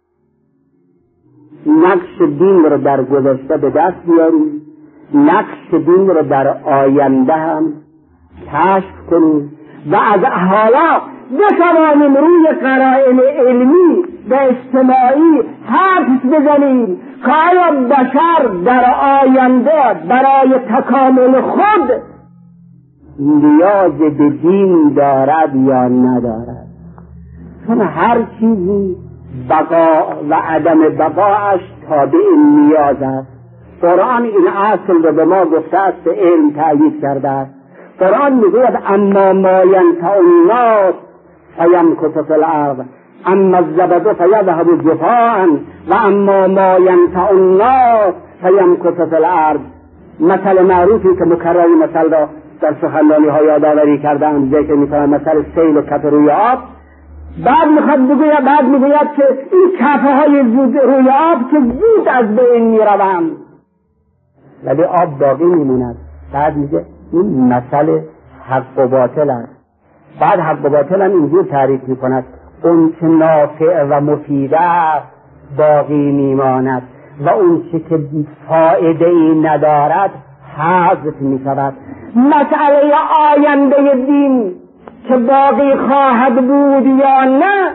نقش دین را در گذشته به دست بیاریم، نقش دین را در آینده هم کشف کنیم و از حالا بتوانیم روی قرائن علمی و اجتماعی حدس بزنیم که آیا بشر در آینده برای تکامل خود نیاز به دین دارد یا ندارد. چون هر چیزی بقا و عدم بقاش تابع نیاز است. قرآن این اصل رو به ما گفته است، به علم تأیید کرده است. قرآن میگوید اما ما ینفع الناس فیمکث فی الارض اما الزبد فیذهب جفاء و اما ما ینفع الناس فیمکث فی الارض. مثل معروفی که مکرر مثل را در سخنرانی ها یادآوری کردند، ذکر میکنند، مثل سیل و کف روی آب. بعد میگوید که این کفه های روی آب که زود از بین میروند ولی آب باقی میموند. بعد میگه این مثل حق و باطل است. بعد حق و باطل هم اینجور تعریف میکند اون که نافع و مفیده باقی میماند و اون که فایده ای ندارد حذف میشود. مسئله آینده دین که باقی خواهد بود یا نه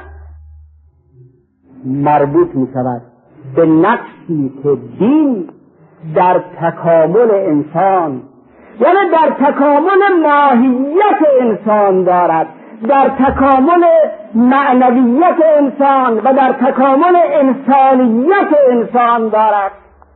مربوط میشود به نقشی که دین در تکامل انسان، یعنی در تکامل ماهیت انسان دارد، در تکامل معنویت انسان و در تکامل انسانیت انسان دارد.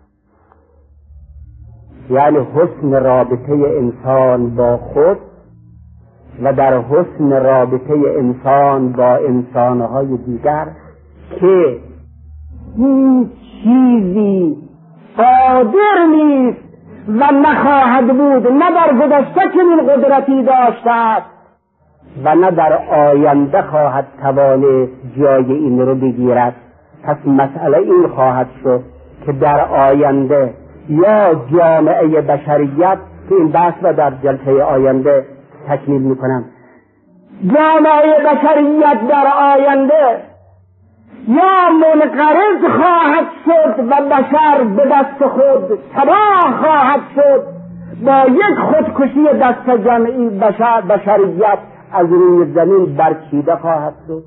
یعنی حسن رابطه انسان با خود و در حسن رابطه انسان با انسانهای دیگر که این چیزی قادر نیست و نخواهد بود، نه در گذشته چنین قدرتی داشته است و نه در آینده خواهد توانست جای این رو بگیرد. پس مسئله این خواهد شد که در آینده یا جامعه بشریت، که این بحث را در جلسه آینده تکمیل میکنم، جامعه بشریت در آینده یا منقرض خواهد شد و بشر به دست خود تباه خواهد شد، با یک خودکشی دست جمعی بشریت از روی زمین برچیده خواهد شد،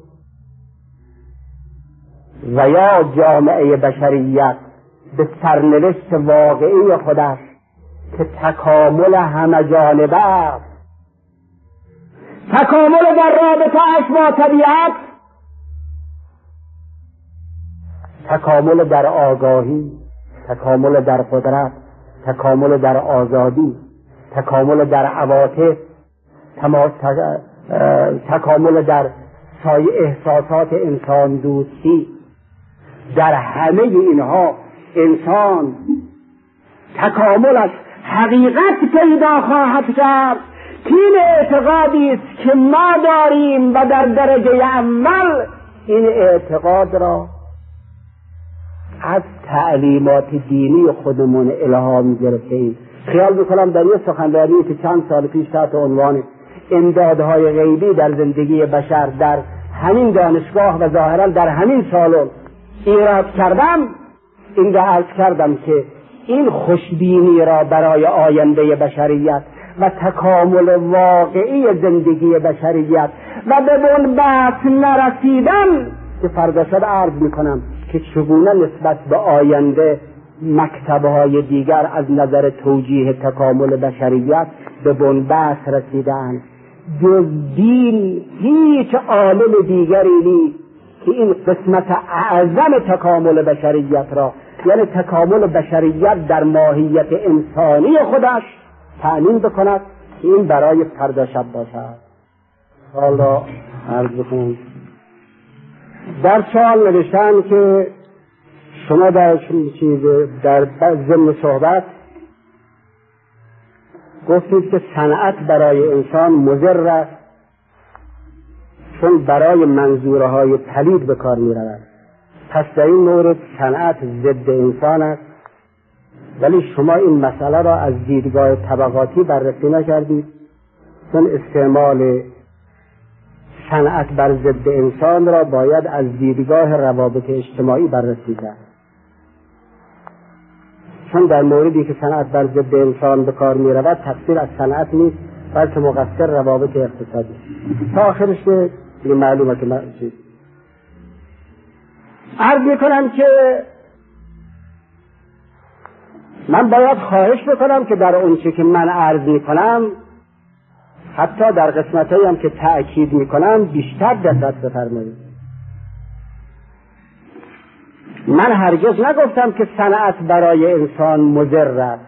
و یا جامعه بشریت به سرنوشت واقعی خودش که تکامل همه جانبه است، تکامل در رابطه‌اش با طبیعت، تکامل در آگاهی، تکامل در قدرت، تکامل در آزادی، تکامل در عواطف، تکامل در سایر احساسات انسان دوستی. در همه اینها انسان تکاملش حقیقت پیدا خواهد کرد که این اعتقادی است که ما داریم و در درجه اول این اعتقاد را از تعلیمات دینی خودمون الهام گرفتیم. خیال میکنم در یه سخنرانی که چند سال پیش تحت عنوان امدادهای غیبی در زندگی بشر در همین دانشگاه و ظاهرا در همین سالن ایراد کردم، این را عرض کردم که این خوشبینی را برای آینده بشریت و تکامل واقعی زندگی بشریت و به اون بحث نرسیدم که فردا شب عرض میکنم که چگونه نسبت به آینده مکتب‌های دیگر از نظر توجیه تکامل بشریت به بنبست رسیدند. جز دین هیچ عالم دیگری نیست که این قسمت اعظم تکامل بشریت را، یعنی تکامل بشریت در ماهیت انسانی خودش، تأمین بکند که این برای فردا شب باشد. سوال را عرض بکنم. در سوال نوشتن که شما در ضمن صحبت گفتید که صنعت برای انسان مضر است چون برای منظورهای پلید به کار می رود. پس در این مورد صنعت ضد انسان است، ولی شما این مسئله را از دیدگاه طبقاتی بررسی نکردید، چون استعمال صنعت بر ضد انسان را باید از دیدگاه روابط اجتماعی بررسی کرد، چون در موردی که صنعت بر ضد انسان به کار می رود تقصیر از صنعت نیست بلکه مقصر روابط اقتصادی. تا آخرش که معلومه که عرض می کنم که من باید خواهش بکنم که در اون چی که من عرض می کنم، حتی در قسمتایی هم که تأکید می کنم، بیشتر دقت بفرمایید. من هرگز نگفتم که صنعت برای انسان مضر است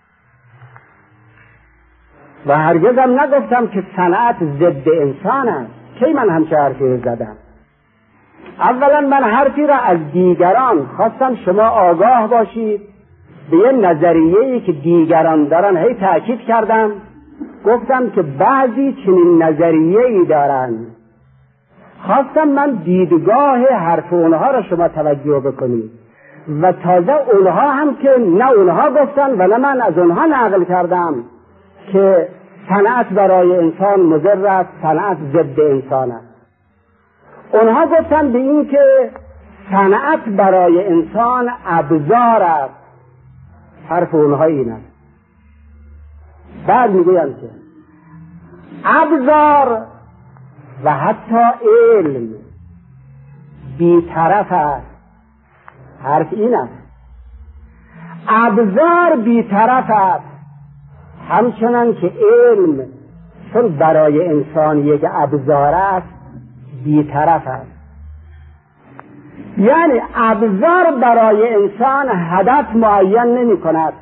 و هرگز هم نگفتم که صنعت ضد انسان است. کی من همچه حرفی زدم؟ اولا من حرفی را از دیگران خواستم شما آگاه باشید به یه نظریه‌ای که دیگران دارن هی تأکید کردم، گفتم که بعضی چنین نظریه‌ای دارن، خواستم من دیدگاه حرف اونها را شما توجه بکنید و تازه اونها هم که نه اونها گفتن و نه من از اونها نقل کردم که صنعت برای انسان مضر است، صنعت ضد انسان است. اونها گفتن به این که صنعت برای انسان ابزار است. حرف اونها این است. بعد میگویم که ابزار و حتی علم بی‌طرف است. حرف این است. ابزار بی‌طرف است، همچنان که علم چون برای انسان یک ابزار است بی‌طرف است. یعنی ابزار برای انسان هدف معین نمی کند،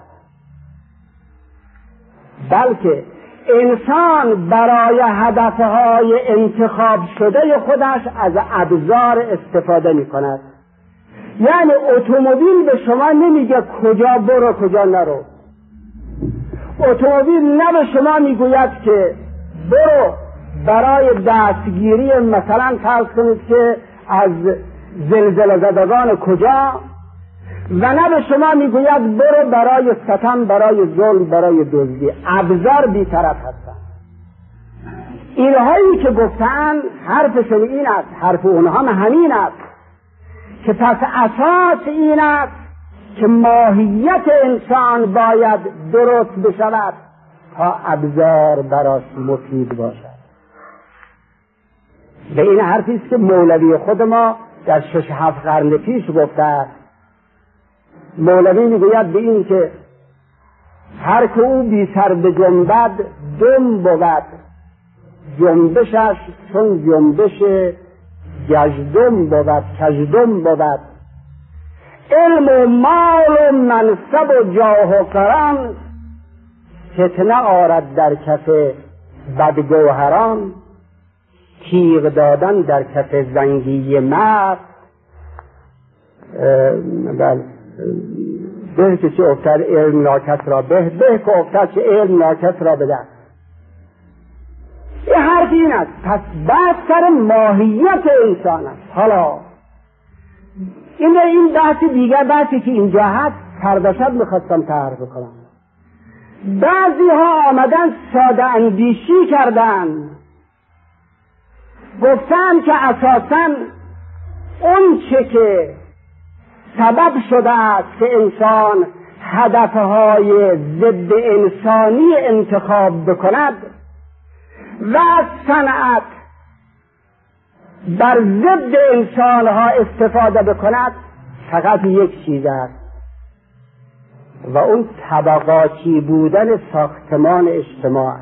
بلکه انسان برای هدفهای انتخاب شده خودش از ابزار استفاده می کند. یعنی اتومبیل به شما نمیگه کجا برو کجا نرو. اتومبیل نه به شما میگوید که برو برای دستگیری مثلا فرض کنید که از زلزله زدگان کجا، و نه به شما میگوید برو برای ستم، برای ظلم، برای دزدی. ابزار بی‌طرف هستند. اینهایی که گفتن حرفشون این است، حرف اونها همین است که پس اساس این است که ماهیت انسان باید درست بشود تا ابزار براش مفید باشد. به این حرفی است که مولوی خود ما در 6-7 قرن پیش گفته است. مولوی میگوید به این که هر که او بی سر به جنبد دم بود، جنبشش چون جنبش گژدم بود، کژدم بود. علم و مال و منصب و جاه و قران فتنه آرد در کف بدگوهران. تیغ دادن در کف زنگی مرد به که چه افتد علم ناکس را به که افتد چه علم ناکس را بده. این حرف این است. پس بحث سر ماهیت انسان است. حالا این بحث دیگر، بحثی که اینجا هست فردا شب میخواستم تعریف کنم. بعضی ها آمدن ساده اندیشی کردن، گفتن که اساساً اون چه که سبب شده است که انسان هدفهای ضد انسانی انتخاب بکند و از صنعت بر ضد انسانها استفاده بکند فقط یک چیز است و اون طبقاتی بودن ساختمان اجتماع.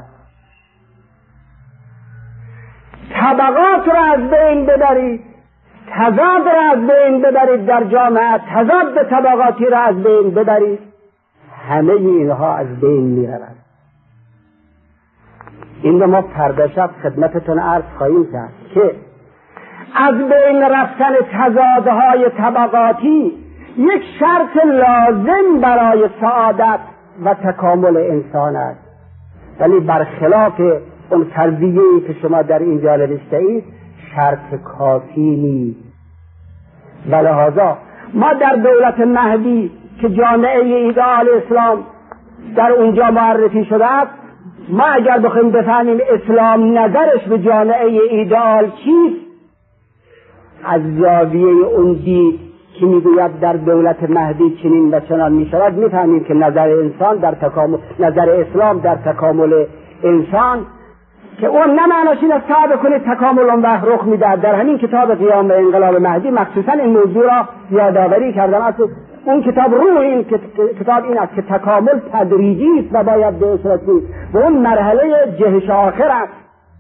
طبقات را از بین ببرید، تضاد را از بین ببرید در جامعه، تضاد طبقاتی را از بین ببرید، همه اینها از بین می رود. این ما فردا شب خدمتتون عرض خواهیم کرد که از بین رفتن تضادهای طبقاتی یک شرط لازم برای سعادت و تکامل انسان است، ولی برخلاف اون فرضیه‌ای که شما در اینجا نوشته اید شرط کافی نیست. ولهذا ما در دولت مهدی که جامعه ایدئال اسلام در اونجا معرفی شده است، ما اگر بخوایم بفهمیم اسلام نظرش به جامعه ایدئال چیست، از زاویه اون دید که میگوید در دولت مهدی چنین و چنان میشود میفهمیم که نظر انسان در تکامل، نظر اسلام در تکامل انسان که اون نه معناش این است تا بکنید تکامل اون وقت رخ میدهد. در همین کتاب قیام و انقلاب مهدی مخصوصا این موضوع را یادآوری کردم. اصلا اون کتاب روح این کتاب این است که تکامل تدریجی است و باید به رسید و اون مرحله جهش آخر است.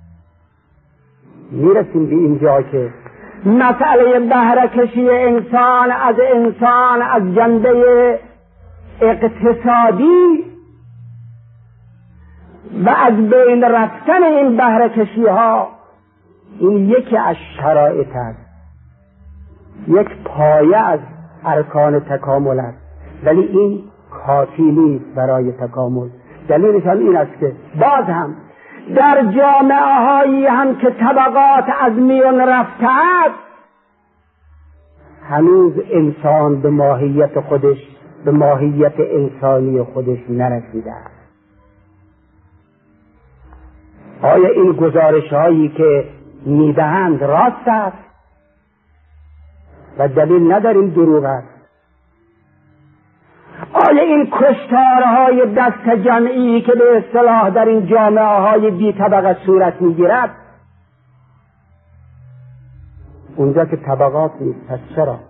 میرسیم به اینجا که مسئله بهره کشی انسان از جنبه اقتصادی و از بین رفتن این بهره کشی ها، این یکی از شرایط است، یک پایه از ارکان تکامل است، ولی این کافی نیست برای تکامل. دلیلش هم این است که باز هم در جامعه هایی هم که طبقات از میان رفته است، هنوز انسان به ماهیت خودش، به ماهیت انسانی خودش نرسیده است. آیا این گزارش هایی که میدهند راست است و دلیل نداریم دروغ است؟ آیا این کشتارهای دست جمعی که به اصطلاح در این جامعه های بی طبقه صورت میگیرد، اونجا که طبقات نیست، پس چرا؟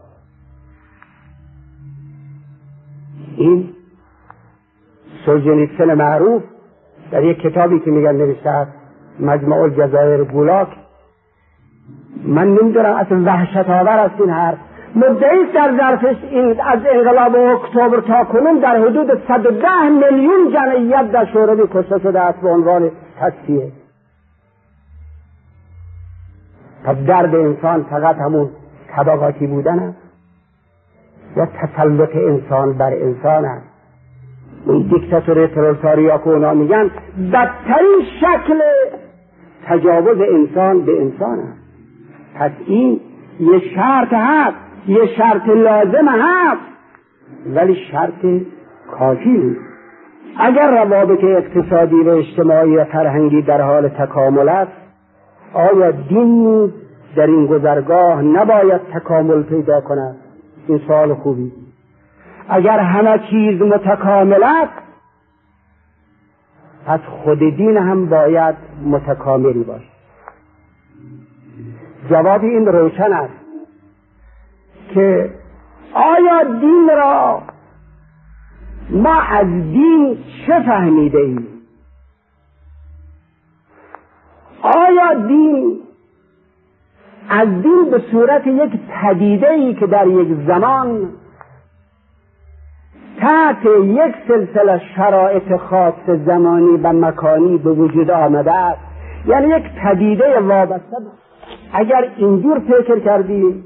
این سولجنیتسن معروف در یک کتابی که میگن نوشته است مجمع الجزایر بولاک، من نمیدونم اصلا وحشت آور است این حرف، مدعی در ظرفش این از انقلاب اکتبر تا کنون در حدود 110 میلیون جمعیت در شوروی کشته شده است به عنوان تصفیه. پس درد انسان فقط همون طبقاتی بودن است یا تسلط انسان بر انسان است؟ اون دیکتاتوری پرولتاریا که اونا میگن بدترین شکل تجاوز انسان به انسان است. پس این یه شرط هست، یه شرط لازم هست، ولی شرط کافی نیست. اگر روابط اقتصادی و اجتماعی و فرهنگی در حال تکامل است، آیا دین در این گذرگاه نباید تکامل پیدا کند؟ این سوال خوبی. اگر همه چیز متکامل است، پس خود دین هم باید متکاملی باشد. جواب این روشن است که آیا دین را ما از دین چه فهمیده ایم؟ آیا دین از دین به صورت یک پدیده‌ای که در یک زمان تحت یک سلسله شرایط خاص زمانی و مکانی به وجود آمده است، یعنی یک پدیده وابسته، اگر اینجور فکر کردیم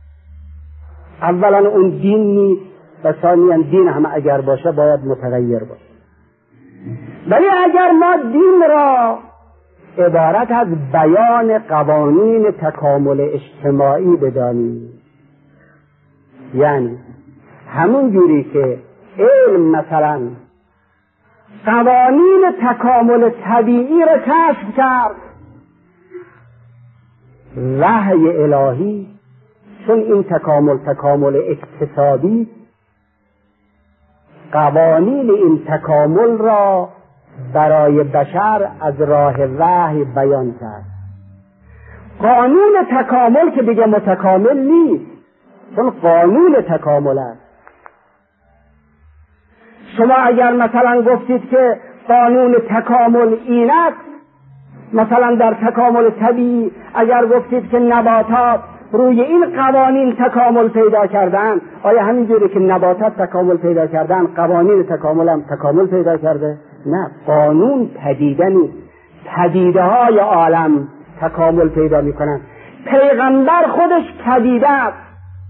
اولا اون دین نیست و ثانیاً دین هم اگر باشه باید متغیر باشه. ولی اگر ما دین را عبارت از بیان قوانین تکامل اجتماعی بدانیم، یعنی همون جوری که علم مثلا قوانین تکامل طبیعی را کشف کرد، وحی الهی چون این تکامل اقتصادی، قوانین این تکامل را برای بشر از راه وحی بیان کرد. قانون تکامل که دیگه متکامل نیست، چون قانون تکامل است. شما اگر مثلا گفتید که قانون تکامل این است، مثلا در تکامل طبیعی اگر گفتید که نباتات روی این قوانین تکامل پیدا کردن، آیا همینجوری که نباتات تکامل پیدا کردن قوانین تکامل هم تکامل پیدا کرده؟ نه، قانون پدیده نیست. پدیده های عالم تکامل پیدا میکنند. پیغمبر خودش پدیده است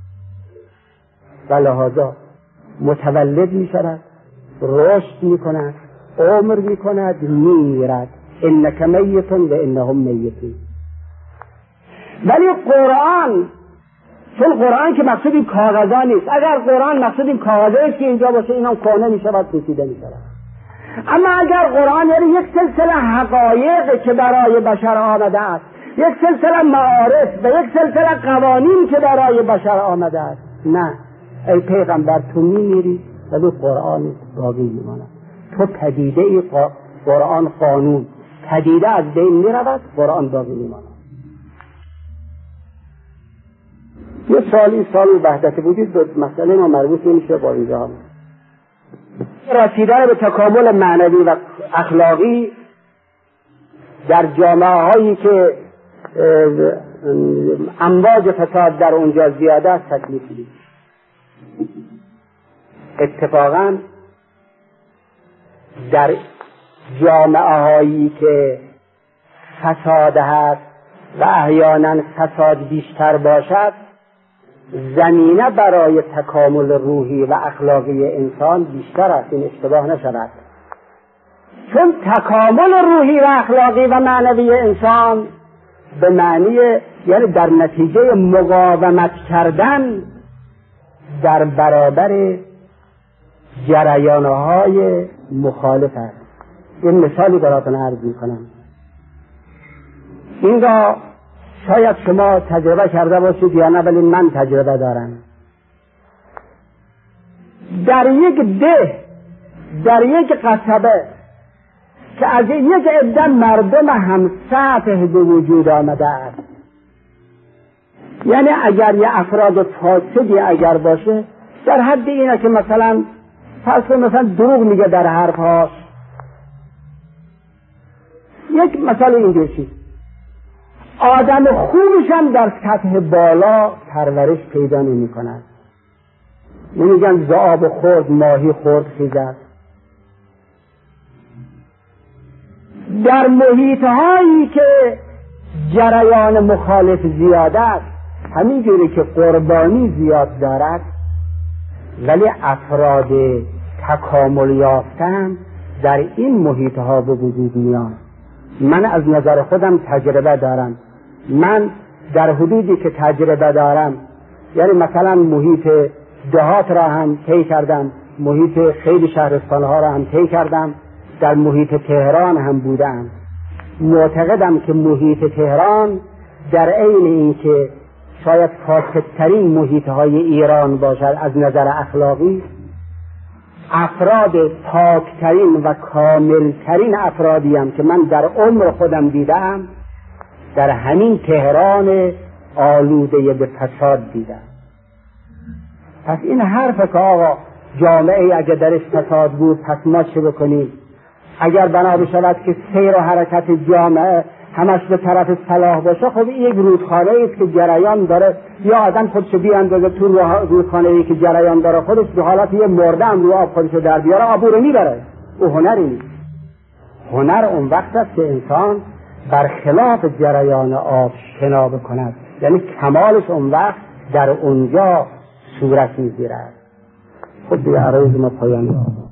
و لحاظا متولد میشود، رشد میکند، عمر میکند، میمیرد. انک میت و انهم میتون. ولی قرآن، چون قرآن که مقصود این کاغذا نیست، اگر قرآن مقصود این کاغذه است که اینجا باشه اینم کهنه میشود، پوسیده میشود. اما اگر قرآن یعنی یک سلسله حقایق که برای بشر آمده است، یک سلسله معارف و یک سلسله قوانین که برای بشر آمده است، نه، ای پیغمبر تو میمیری ولی قرآن باقی میماند. تو پدیده ای، قرآن قانون، پدیده از بین میرود، قرآن باقی میماند. یه سال وحدت وجود به مسئله ما مربوط نمیشه با اینجا. رسیدن به تکامل معنوی و اخلاقی در جامعه هایی که امواج فساد در اونجا زیاده است تکلیف نیست. اتفاقا در جامعه هایی که فساد هست و احیانا فساد بیشتر باشد، زمینه برای تکامل روحی و اخلاقی انسان بیشتر است. این اشتباه نشود، چون تکامل روحی و اخلاقی و معنوی انسان به معنی یعنی در نتیجه مقاومت کردن در برابر جریانهای مخالف است. این مثالی براتون عرض میکنم. این را شاید شما تجربه کرده باشید یا نه، ولی من تجربه دارم. در یک ده، در یک قصبه که از یک عده مردم همسطح به وجود آمده است، یعنی اگر یه افراد فاسدی اگر باشه، در حد اینه که مثلا مثلا دروغ میگه در حرفهاش. یک مثال اینجوری، آدم خوبش هم در سطح بالا پرورش پیدا نمی کند. نمیگن ذئاب خورد ماهی خورد خیزد. در محیط هایی که جریان مخالف زیاد است، همینجوری که قربانی زیاد دارد، ولی افراد تکامل یافتن در این محیط ها به وجود میان. من از نظر خودم تجربه دارم. من در حدودی که تجربه دارم، یعنی مثلا محیط دهات را هم طی کردم، محیط خیلی شهرستانها را هم طی کردم، در محیط تهران هم بودم. معتقدم که محیط تهران در عین این که شاید فاسدترین محیط های ایران باشد از نظر اخلاقی، افراد پاکترین و کاملترین افرادی هم که من در عمر خودم دیدم در همین تهران آلوده به فساد دیدم. پس این حرف که آقا جامعه اگر درش فساد بود پس ما چه بکنیم؟ اگر بنا بشود که سیر و حرکت جامعه همش به طرف صلاح باشه، خب این یک رودخانه است که جریان داره، یا آدم خودش بیاندازه تو رودخانه ای که جریان داره، خودش به حالت یه مرده هم رو آب خودش در بیاره، آب رو میبره. او هنری نیست. هنر اون وقت است که انسان برخلاف جریان آب شنا بکند، یعنی کمالش اون وقت در اونجا صورت میگیرد. خب دیگه عرض ما پایان